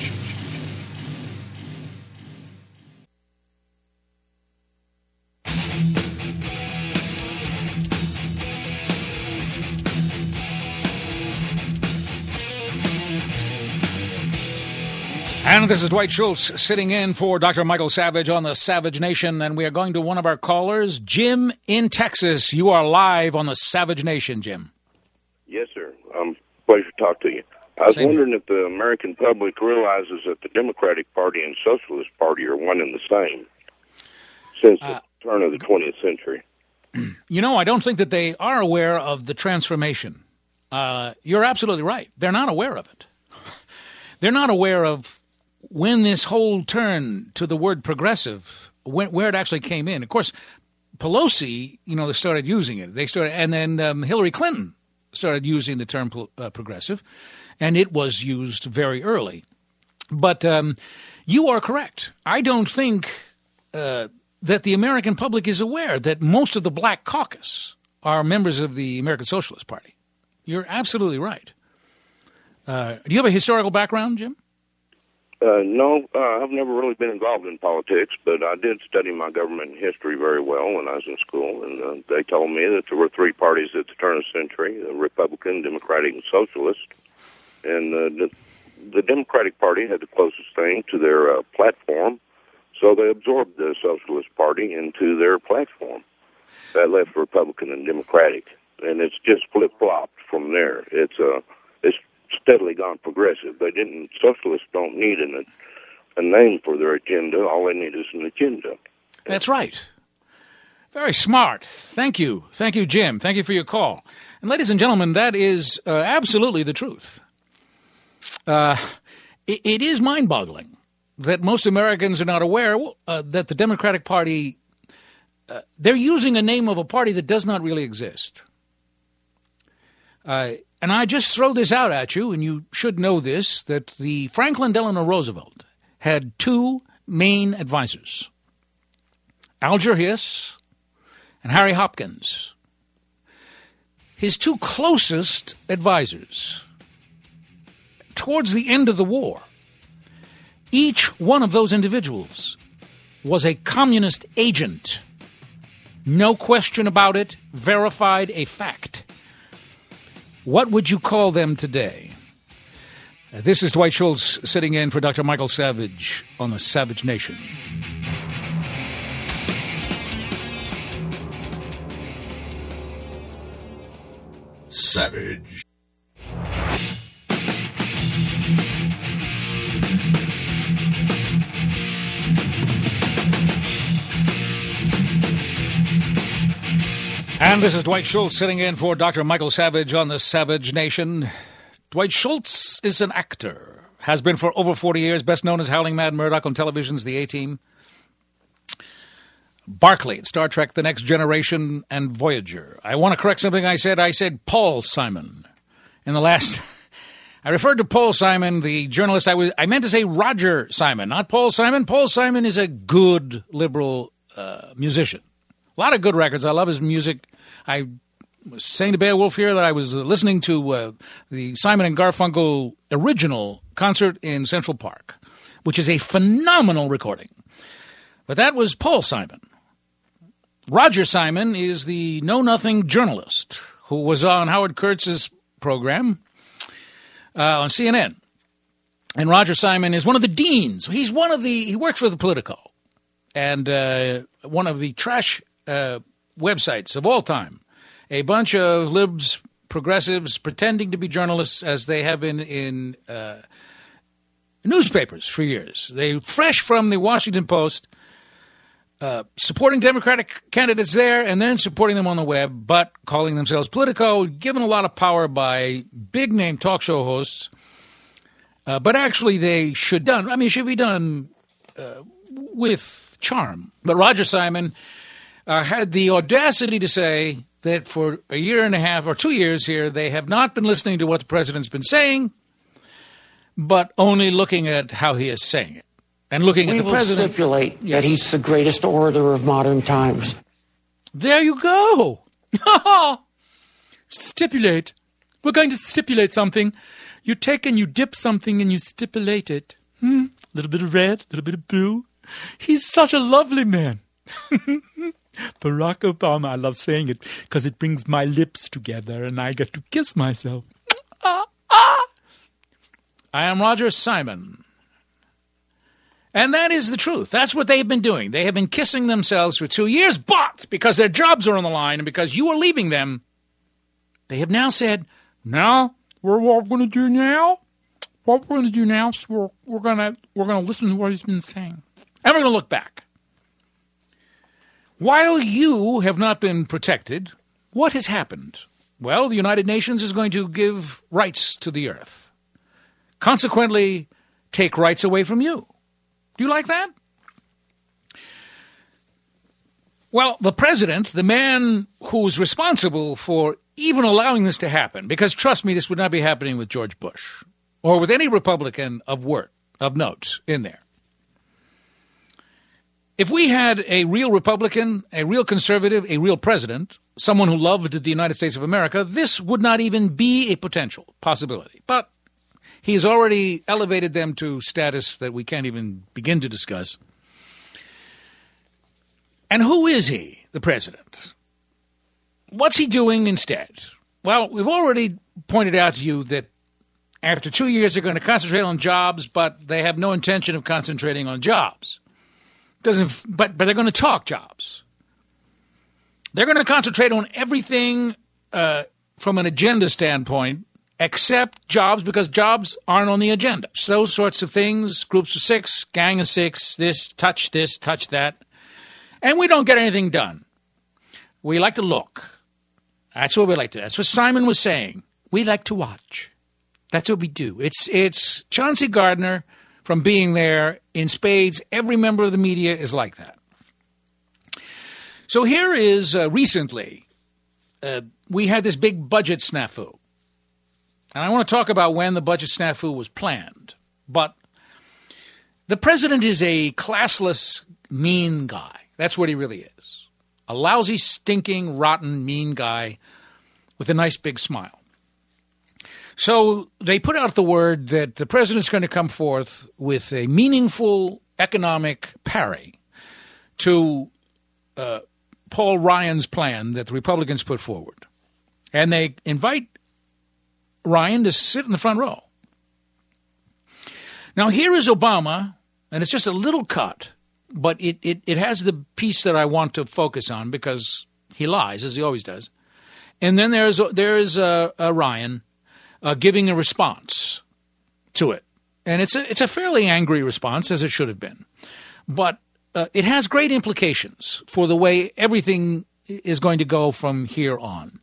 And this is Dwight Schultz sitting in for Dr. Michael Savage on the Savage Nation, and we are going to one of our callers, Jim in Texas. You are live on the Savage Nation, Jim. Yes, sir. Pleasure to talk to you. I was wondering if the American public realizes that the Democratic Party and Socialist Party are one and the same since the turn of the 20th century. You know, I don't think that they are aware of the transformation. You're absolutely right. They're not aware of it. They're not aware of when this whole turn to the word progressive where it actually came in. Of course, Pelosi, they started using it. And then Hillary Clinton started using the term progressive, and it was used very early. But you are correct. I don't think that the American public is aware that most of the Black Caucus are members of the American Socialist Party. You're absolutely right. Do you have a historical background, Jim? No, I've never really been involved in politics, but I did study my government history very well when I was in school, and they told me that there were three parties at the turn of the century, the Republican, Democratic, and Socialist. And the Democratic Party had the closest thing to their platform, so they absorbed the Socialist Party into their platform. That left Republican and Democratic, and it's just flip-flopped from there. It's steadily gone progressive. Socialists don't need a name for their agenda. All they need is an agenda. That's right. Very smart. Thank you. Thank you, Jim. Thank you for your call. And ladies and gentlemen, that is absolutely the truth. It is mind-boggling that most Americans are not aware that the Democratic Party, they're using a name of a party that does not really exist. And I just throw this out at you, and you should know this, that the Franklin Delano Roosevelt had two main advisors, Alger Hiss and Harry Hopkins. His two closest advisors, towards the end of the war, each one of those individuals was a communist agent. No question about it, verified, a fact. What would you call them today? This is Dwight Schultz sitting in for Dr. Michael Savage on the Savage Nation. Savage. And this is Dwight Schultz sitting in for Dr. Michael Savage on the Savage Nation. Dwight Schultz is an actor, has been for over 40 years, best known as Howling Mad Murdoch on television's The A-Team, Barclay in Star Trek The Next Generation, and Voyager. I want to correct something I said. I said Paul Simon. In the last... I referred to Paul Simon, the journalist. I meant to say Roger Simon, not Paul Simon. Paul Simon is a good liberal musician. A lot of good records. I love his music. I was saying to Beowulf here that I was listening to the Simon and Garfunkel original concert in Central Park, which is a phenomenal recording. But that was Paul Simon. Roger Simon is the know-nothing journalist who was on Howard Kurtz's program on CNN. And Roger Simon is one of the deans. He works for the Politico and one of the trash websites of all time. A bunch of libs, progressives, pretending to be journalists as they have been in newspapers for years. They fresh from the Washington Post, supporting Democratic candidates there and then supporting them on the web, but calling themselves Politico, given a lot of power by big-name talk show hosts. But actually they should be done with charm. But Roger Simon had the audacity to say that for a year and a half or 2 years here, they have not been listening to what the president's been saying, but only looking at how he is saying it. And looking at the president. We will stipulate that he's the greatest orator of modern times. There you go. Stipulate. We're going to stipulate something. You take and you dip something and you stipulate it. A little bit of red, a little bit of blue. He's such a lovely man. Barack Obama, I love saying it because it brings my lips together and I get to kiss myself. I am Roger Simon. And that is the truth. That's what they've been doing. They have been kissing themselves for 2 years, but because their jobs are on the line and because you are leaving them, they have now said, no, what we're going to do now is we're going to listen to what he's been saying. And we're going to look back. While you have not been protected, what has happened? Well, the United Nations is going to give rights to the earth. Consequently, take rights away from you. Do you like that? Well, the president, the man who's responsible for even allowing this to happen, because trust me, this would not be happening with George Bush or with any Republican of note in there. If we had a real Republican, a real conservative, a real president, someone who loved the United States of America, this would not even be a potential possibility. But he's already elevated them to status that we can't even begin to discuss. And who is he, the president? What's he doing instead? Well, we've already pointed out to you that after 2 years they're going to concentrate on jobs, but they have no intention of concentrating on jobs. But they're going to talk jobs. They're going to concentrate on everything from an agenda standpoint except jobs, because jobs aren't on the agenda. So those sorts of things, groups of six, gang of six, this, touch that. And we don't get anything done. We like to look. That's what we like to do. That's what Simon was saying. We like to watch. That's what we do. It's Chauncey Gardner from being there in spades. Every member of the media is like that. So here is recently, we had this big budget snafu. And I want to talk about when the budget snafu was planned. But the president is a classless, mean guy. That's what he really is. A lousy, stinking, rotten, mean guy with a nice big smile. So they put out the word that the president's going to come forth with a meaningful economic parry to Paul Ryan's plan that the Republicans put forward. And they invite Ryan to sit in the front row. Now, here is Obama, and it's just a little cut, but it has the piece that I want to focus on because he lies, as he always does. And then there's Ryan giving a response to it. And it's a fairly angry response, as it should have been. But it has great implications for the way everything is going to go from here on.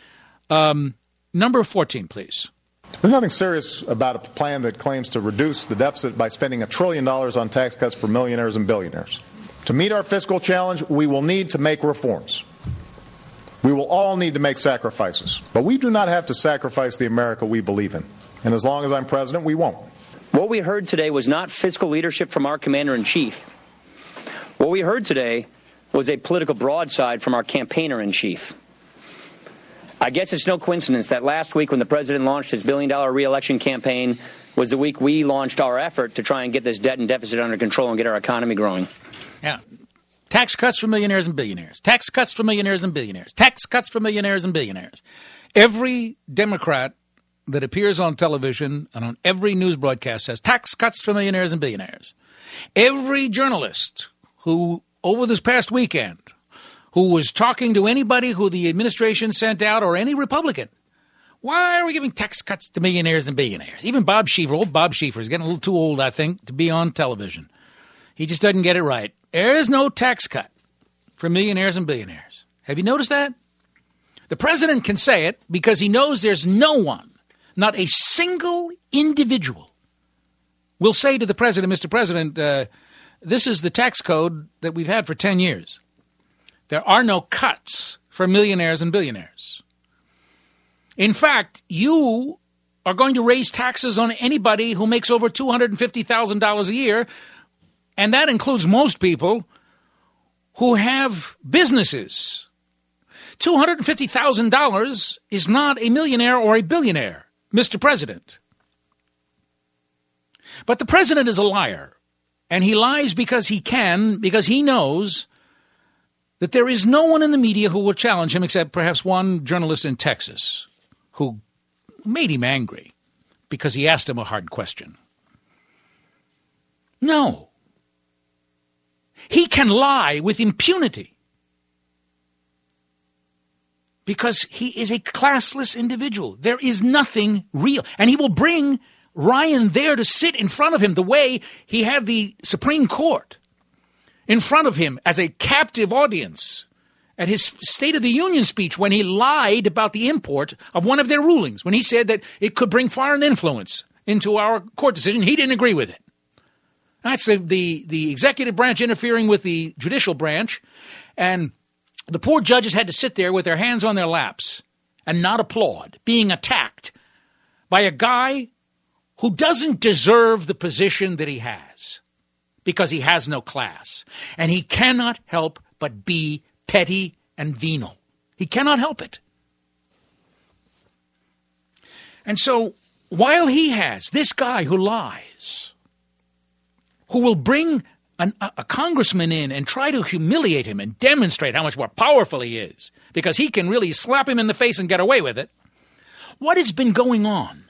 Number 14, please. There's nothing serious about a plan that claims to reduce the deficit by spending $1 trillion on tax cuts for millionaires and billionaires. To meet our fiscal challenge, we will need to make reforms. We will all need to make sacrifices. But we do not have to sacrifice the America we believe in. And as long as I'm president, we won't. What we heard today was not fiscal leadership from our commander-in-chief. What we heard today was a political broadside from our campaigner-in-chief. I guess it's no coincidence that last week when the president launched his billion-dollar re-election campaign was the week we launched our effort to try and get this debt and deficit under control and get our economy growing. Yeah. Tax cuts for millionaires and billionaires. Tax cuts for millionaires and billionaires. Tax cuts for millionaires and billionaires. Every Democrat that appears on television and on every news broadcast says tax cuts for millionaires and billionaires. Every journalist who, over this past weekend, who was talking to anybody who the administration sent out or any Republican, why are we giving tax cuts to millionaires and billionaires? Even Bob Schieffer, old Bob Schieffer, is getting a little too old, I think, to be on television. He just doesn't get it right. There is no tax cut for millionaires and billionaires. Have you noticed that? The president can say it because he knows there's no one, not a single individual, will say to the president, Mr. President, this is the tax code that we've had for 10 years. There are no cuts for millionaires and billionaires. In fact, you are going to raise taxes on anybody who makes over $250,000 a year, and that includes most people who have businesses. $250,000 is not a millionaire or a billionaire, Mr. President. But the president is a liar, and he lies because he can, because he knows that there is no one in the media who will challenge him except perhaps one journalist in Texas who made him angry because he asked him a hard question. No. He can lie with impunity because he is a classless individual. There is nothing real. And he will bring Ryan there to sit in front of him the way he had the Supreme Court in front of him as a captive audience at his State of the Union speech when he lied about the import of one of their rulings, when he said that it could bring foreign influence into our court decision. He didn't agree with it. That's the executive branch interfering with the judicial branch. And The poor judges had to sit there with their hands on their laps and not applaud, being attacked by a guy who doesn't deserve the position that he has because he has no class. And he cannot help but be petty and venal. He cannot help it. And so, while he has this guy who lies, who will bring a congressman in and try to humiliate him and demonstrate how much more powerful he is, because he can really slap him in the face and get away with it, what has been going on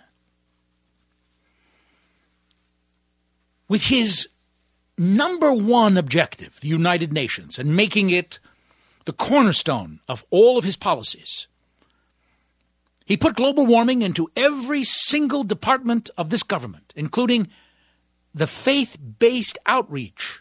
with his number one objective, the United Nations, and making it the cornerstone of all of his policies? He put global warming into every single department of this government, including the faith-based outreach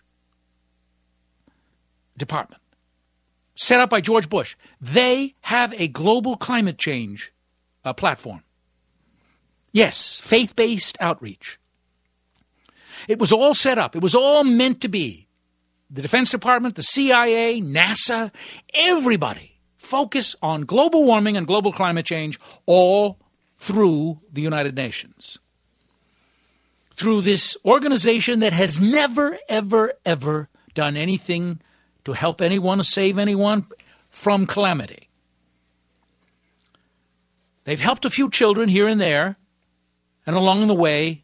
department, set up by George Bush. They have a global climate change platform. Yes, faith-based outreach. It was all set up. It was all meant to be. The Defense Department, the CIA, NASA, everybody focus on global warming and global climate change all through the United Nations. Through this organization that has never, ever, ever done anything to help anyone or save anyone from calamity. They've helped a few children here and there, and along the way,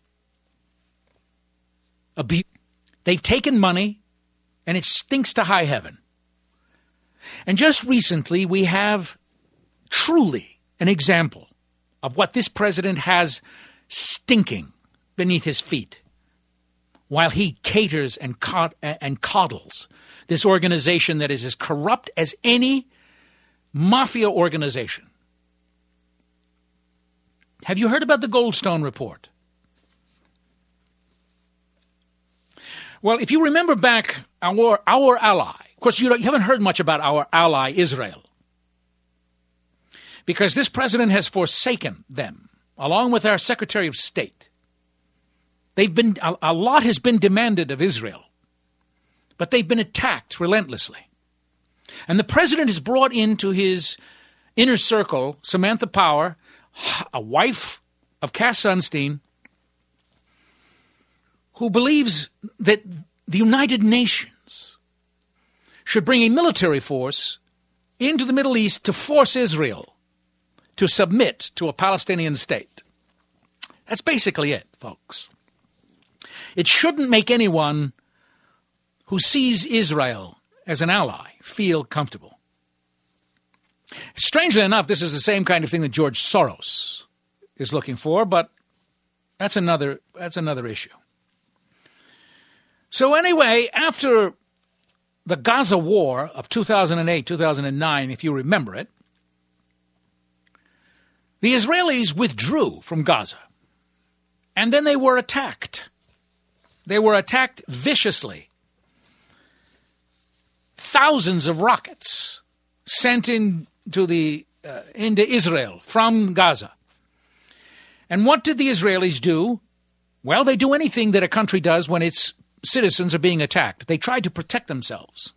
they've taken money, and it stinks to high heaven. And just recently, we have truly an example of what this president has stinking beneath his feet, while he caters and coddles this organization that is as corrupt as any mafia organization. Have you heard about the Goldstone report? Well, if you remember back our ally, of course, you haven't heard much about our ally, Israel, because this president has forsaken them, along with our Secretary of State. A lot has been demanded of Israel, but they've been attacked relentlessly. And the president has brought into his inner circle Samantha Power, a wife of Cass Sunstein, who believes that the United Nations should bring a military force into the Middle East to force Israel to submit to a Palestinian state. That's basically it, folks. It shouldn't make anyone who sees Israel as an ally feel comfortable. Strangely enough, this is the same kind of thing that George Soros is looking for, but that's another issue. So anyway, after the Gaza war of 2008, 2009, if you remember it, the Israelis withdrew from Gaza, and then they were attacked. They were attacked viciously. Thousands of rockets sent into Israel from Gaza. And what did the Israelis do? Well, they do anything that a country does when its citizens are being attacked. They tried to protect themselves.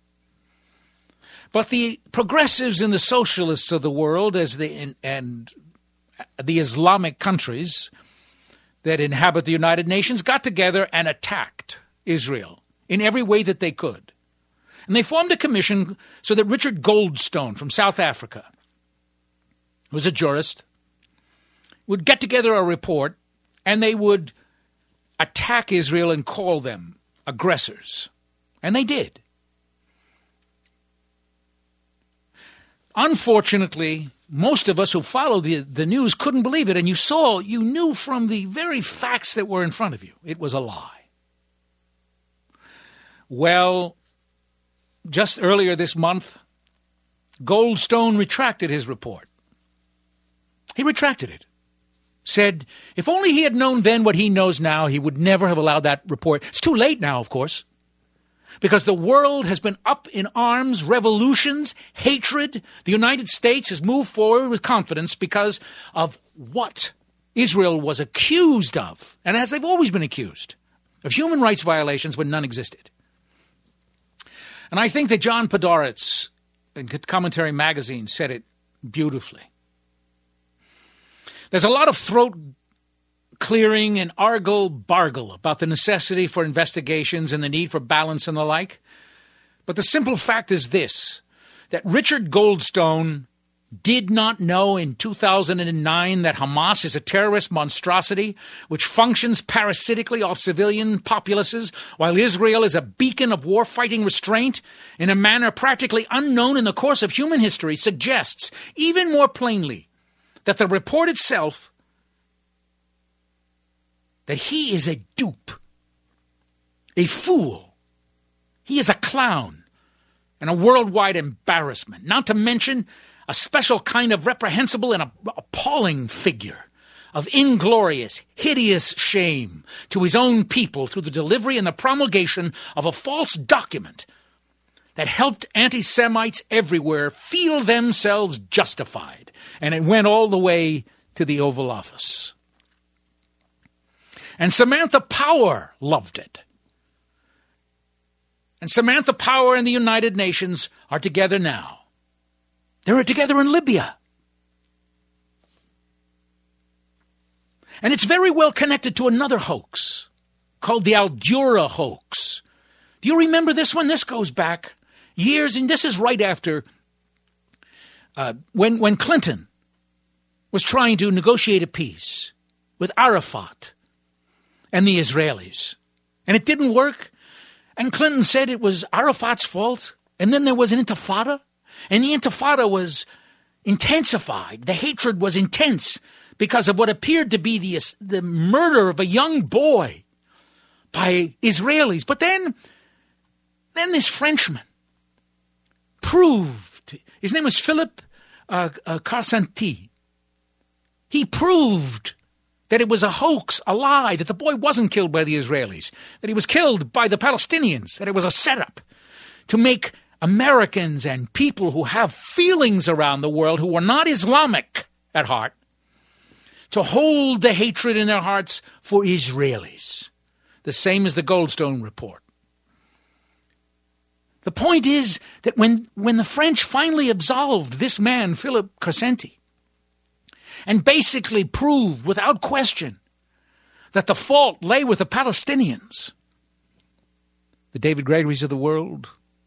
But the progressives and the socialists of the world, and the Islamic countries that inhabit the United Nations, got together and attacked Israel in every way that they could. And they formed a commission so that Richard Goldstone from South Africa, who was a jurist, would get together a report, and they would attack Israel and call them aggressors. And they did. Unfortunately, most of us who followed the news couldn't believe it, and you knew from the very facts that were in front of you, it was a lie. Well, just earlier this month, Goldstone retracted his report. He retracted it. Said, if only he had known then what he knows now, he would never have allowed that report. It's too late now, of course, because the world has been up in arms, revolutions, hatred. The United States has moved forward with confidence because of what Israel was accused of, and as they've always been accused, of human rights violations when none existed. And I think that John Podhoretz Commentary Magazine said it beautifully. There's a lot of throat clearing and argle-bargle about the necessity for investigations and the need for balance and the like. But the simple fact is this, that Richard Goldstone did not know in 2009 that Hamas is a terrorist monstrosity which functions parasitically off civilian populaces, while Israel is a beacon of war-fighting restraint in a manner practically unknown in the course of human history, suggests even more plainly that the report itself, that he is a dupe, a fool. He is a clown and a worldwide embarrassment, not to mention a special kind of reprehensible and appalling figure of inglorious, hideous shame to his own people through the delivery and the promulgation of a false document that helped anti-Semites everywhere feel themselves justified. And it went all the way to the Oval Office. And Samantha Power loved it. And Samantha Power and the United Nations are together now. They're together in Libya. And it's very well connected to another hoax called the Al-Dura hoax. Do you remember this one? This goes back years, and this is right after when Clinton was trying to negotiate a peace with Arafat and the Israelis. And it didn't work. And Clinton said it was Arafat's fault. And then there was an intifada. And the intifada was intensified. The hatred was intense because of what appeared to be the murder of a young boy by Israelis. But then this Frenchman proved, his name was Philippe Carcenti. He proved that it was a hoax, a lie, that the boy wasn't killed by the Israelis, that he was killed by the Palestinians, that it was a setup to make Americans and people who have feelings around the world who are not Islamic at heart to hold the hatred in their hearts for Israelis. The same as the Goldstone report. The point is that when the French finally absolved this man, Philippe Carcenti, and basically proved without question that the fault lay with the Palestinians, the David Gregorys of the world,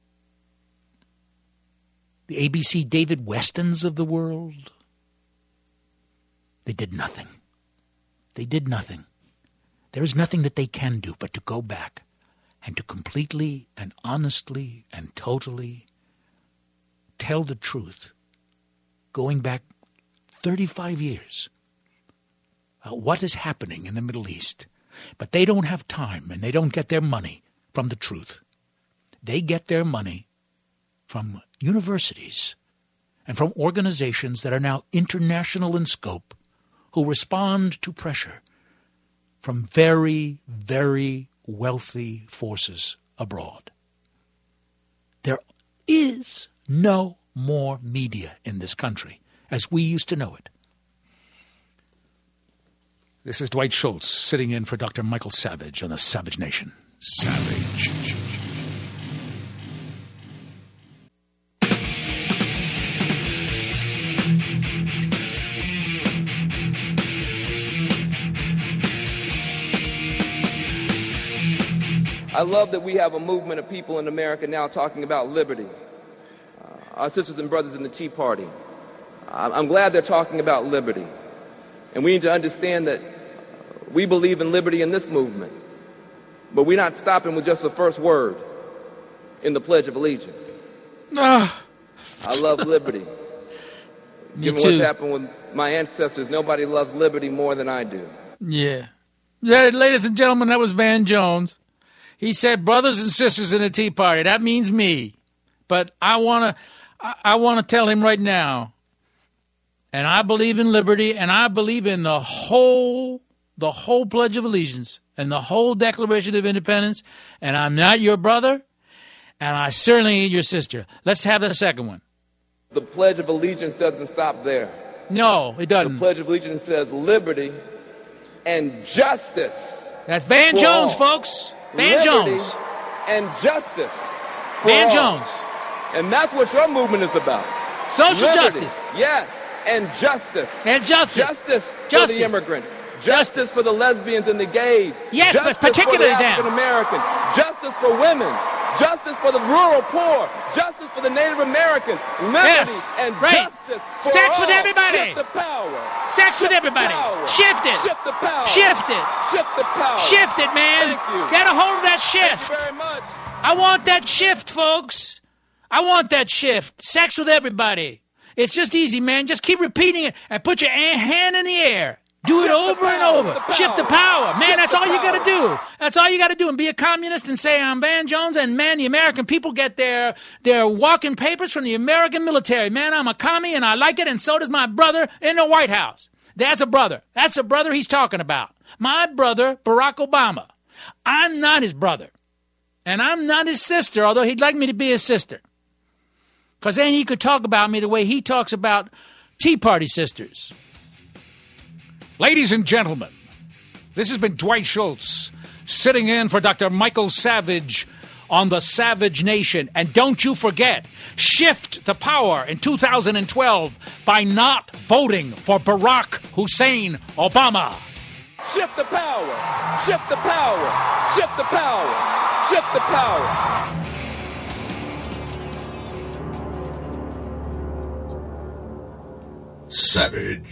the ABC David Westons of the world, they did nothing. They did nothing. There is nothing that they can do but to go back and to completely and honestly and totally tell the truth, going back 35 years, what is happening in the Middle East. But they don't have time, and they don't get their money from the truth. They get their money from universities and from organizations that are now international in scope, who respond to pressure from very, very wealthy forces abroad. There is no more media in this country as we used to know it. This is Dwight Schultz sitting in for Dr. Michael Savage on the Savage Nation. Savage. I love that we have a movement of people in America now talking about liberty. Our sisters and brothers in the Tea Party. I'm glad they're talking about liberty. And we need to understand that we believe in liberty in this movement. But we're not stopping with just the first word in the Pledge of Allegiance. I love liberty. Given what's happened with my ancestors, nobody loves liberty more than I do. Yeah, ladies and gentlemen, that was Van Jones. He said, brothers and sisters in the Tea Party. That means me. But I want to tell him right now, and I believe in liberty, and I believe in the whole Pledge of Allegiance and the whole Declaration of Independence, and I'm not your brother, and I certainly ain't your sister. Let's have the second one. The Pledge of Allegiance doesn't stop there. No, it doesn't. The Pledge of Allegiance says liberty and justice. That's Van Jones, folks. Van Liberty Jones. And justice. Van Jones. And that's what your movement is about. Social Liberty. justice. Yes, and justice. And justice. Justice for the immigrants. Justice for the lesbians and the gays. Yes, justice but particularly for the them. African Americans. Justice for women. Justice for the rural poor. Justice for the Native Americans. Liberty and justice for Sex all. with everybody. Shift the power. Sex with everybody. Shift it. Shift the power. Shift it. Shift the power. Shift it, man. Thank you. Get a hold of that shift. Thank you very much. I want that shift, folks. I want that shift. Sex with everybody. It's just easy, man. Just keep repeating it and put your hand in the air. Do it over and over. Shift the power. Man, that's all you got to do. That's all you got to do. And be a communist and say, I'm Van Jones. And, man, the American people get their walking papers from the American military. Man, I'm a commie and I like it. And so does my brother in the White House. That's a brother. That's a brother he's talking about. My brother, Barack Obama. I'm not his brother. And I'm not his sister, although he'd like me to be his sister. Because then he could talk about me the way he talks about Tea Party sisters. Ladies and gentlemen, this has been Dwight Schultz sitting in for Dr. Michael Savage on the Savage Nation. And don't you forget, shift the power in 2012 by not voting for Barack Hussein Obama. Shift the power. Shift the power. Shift the power. Shift the power. Savage.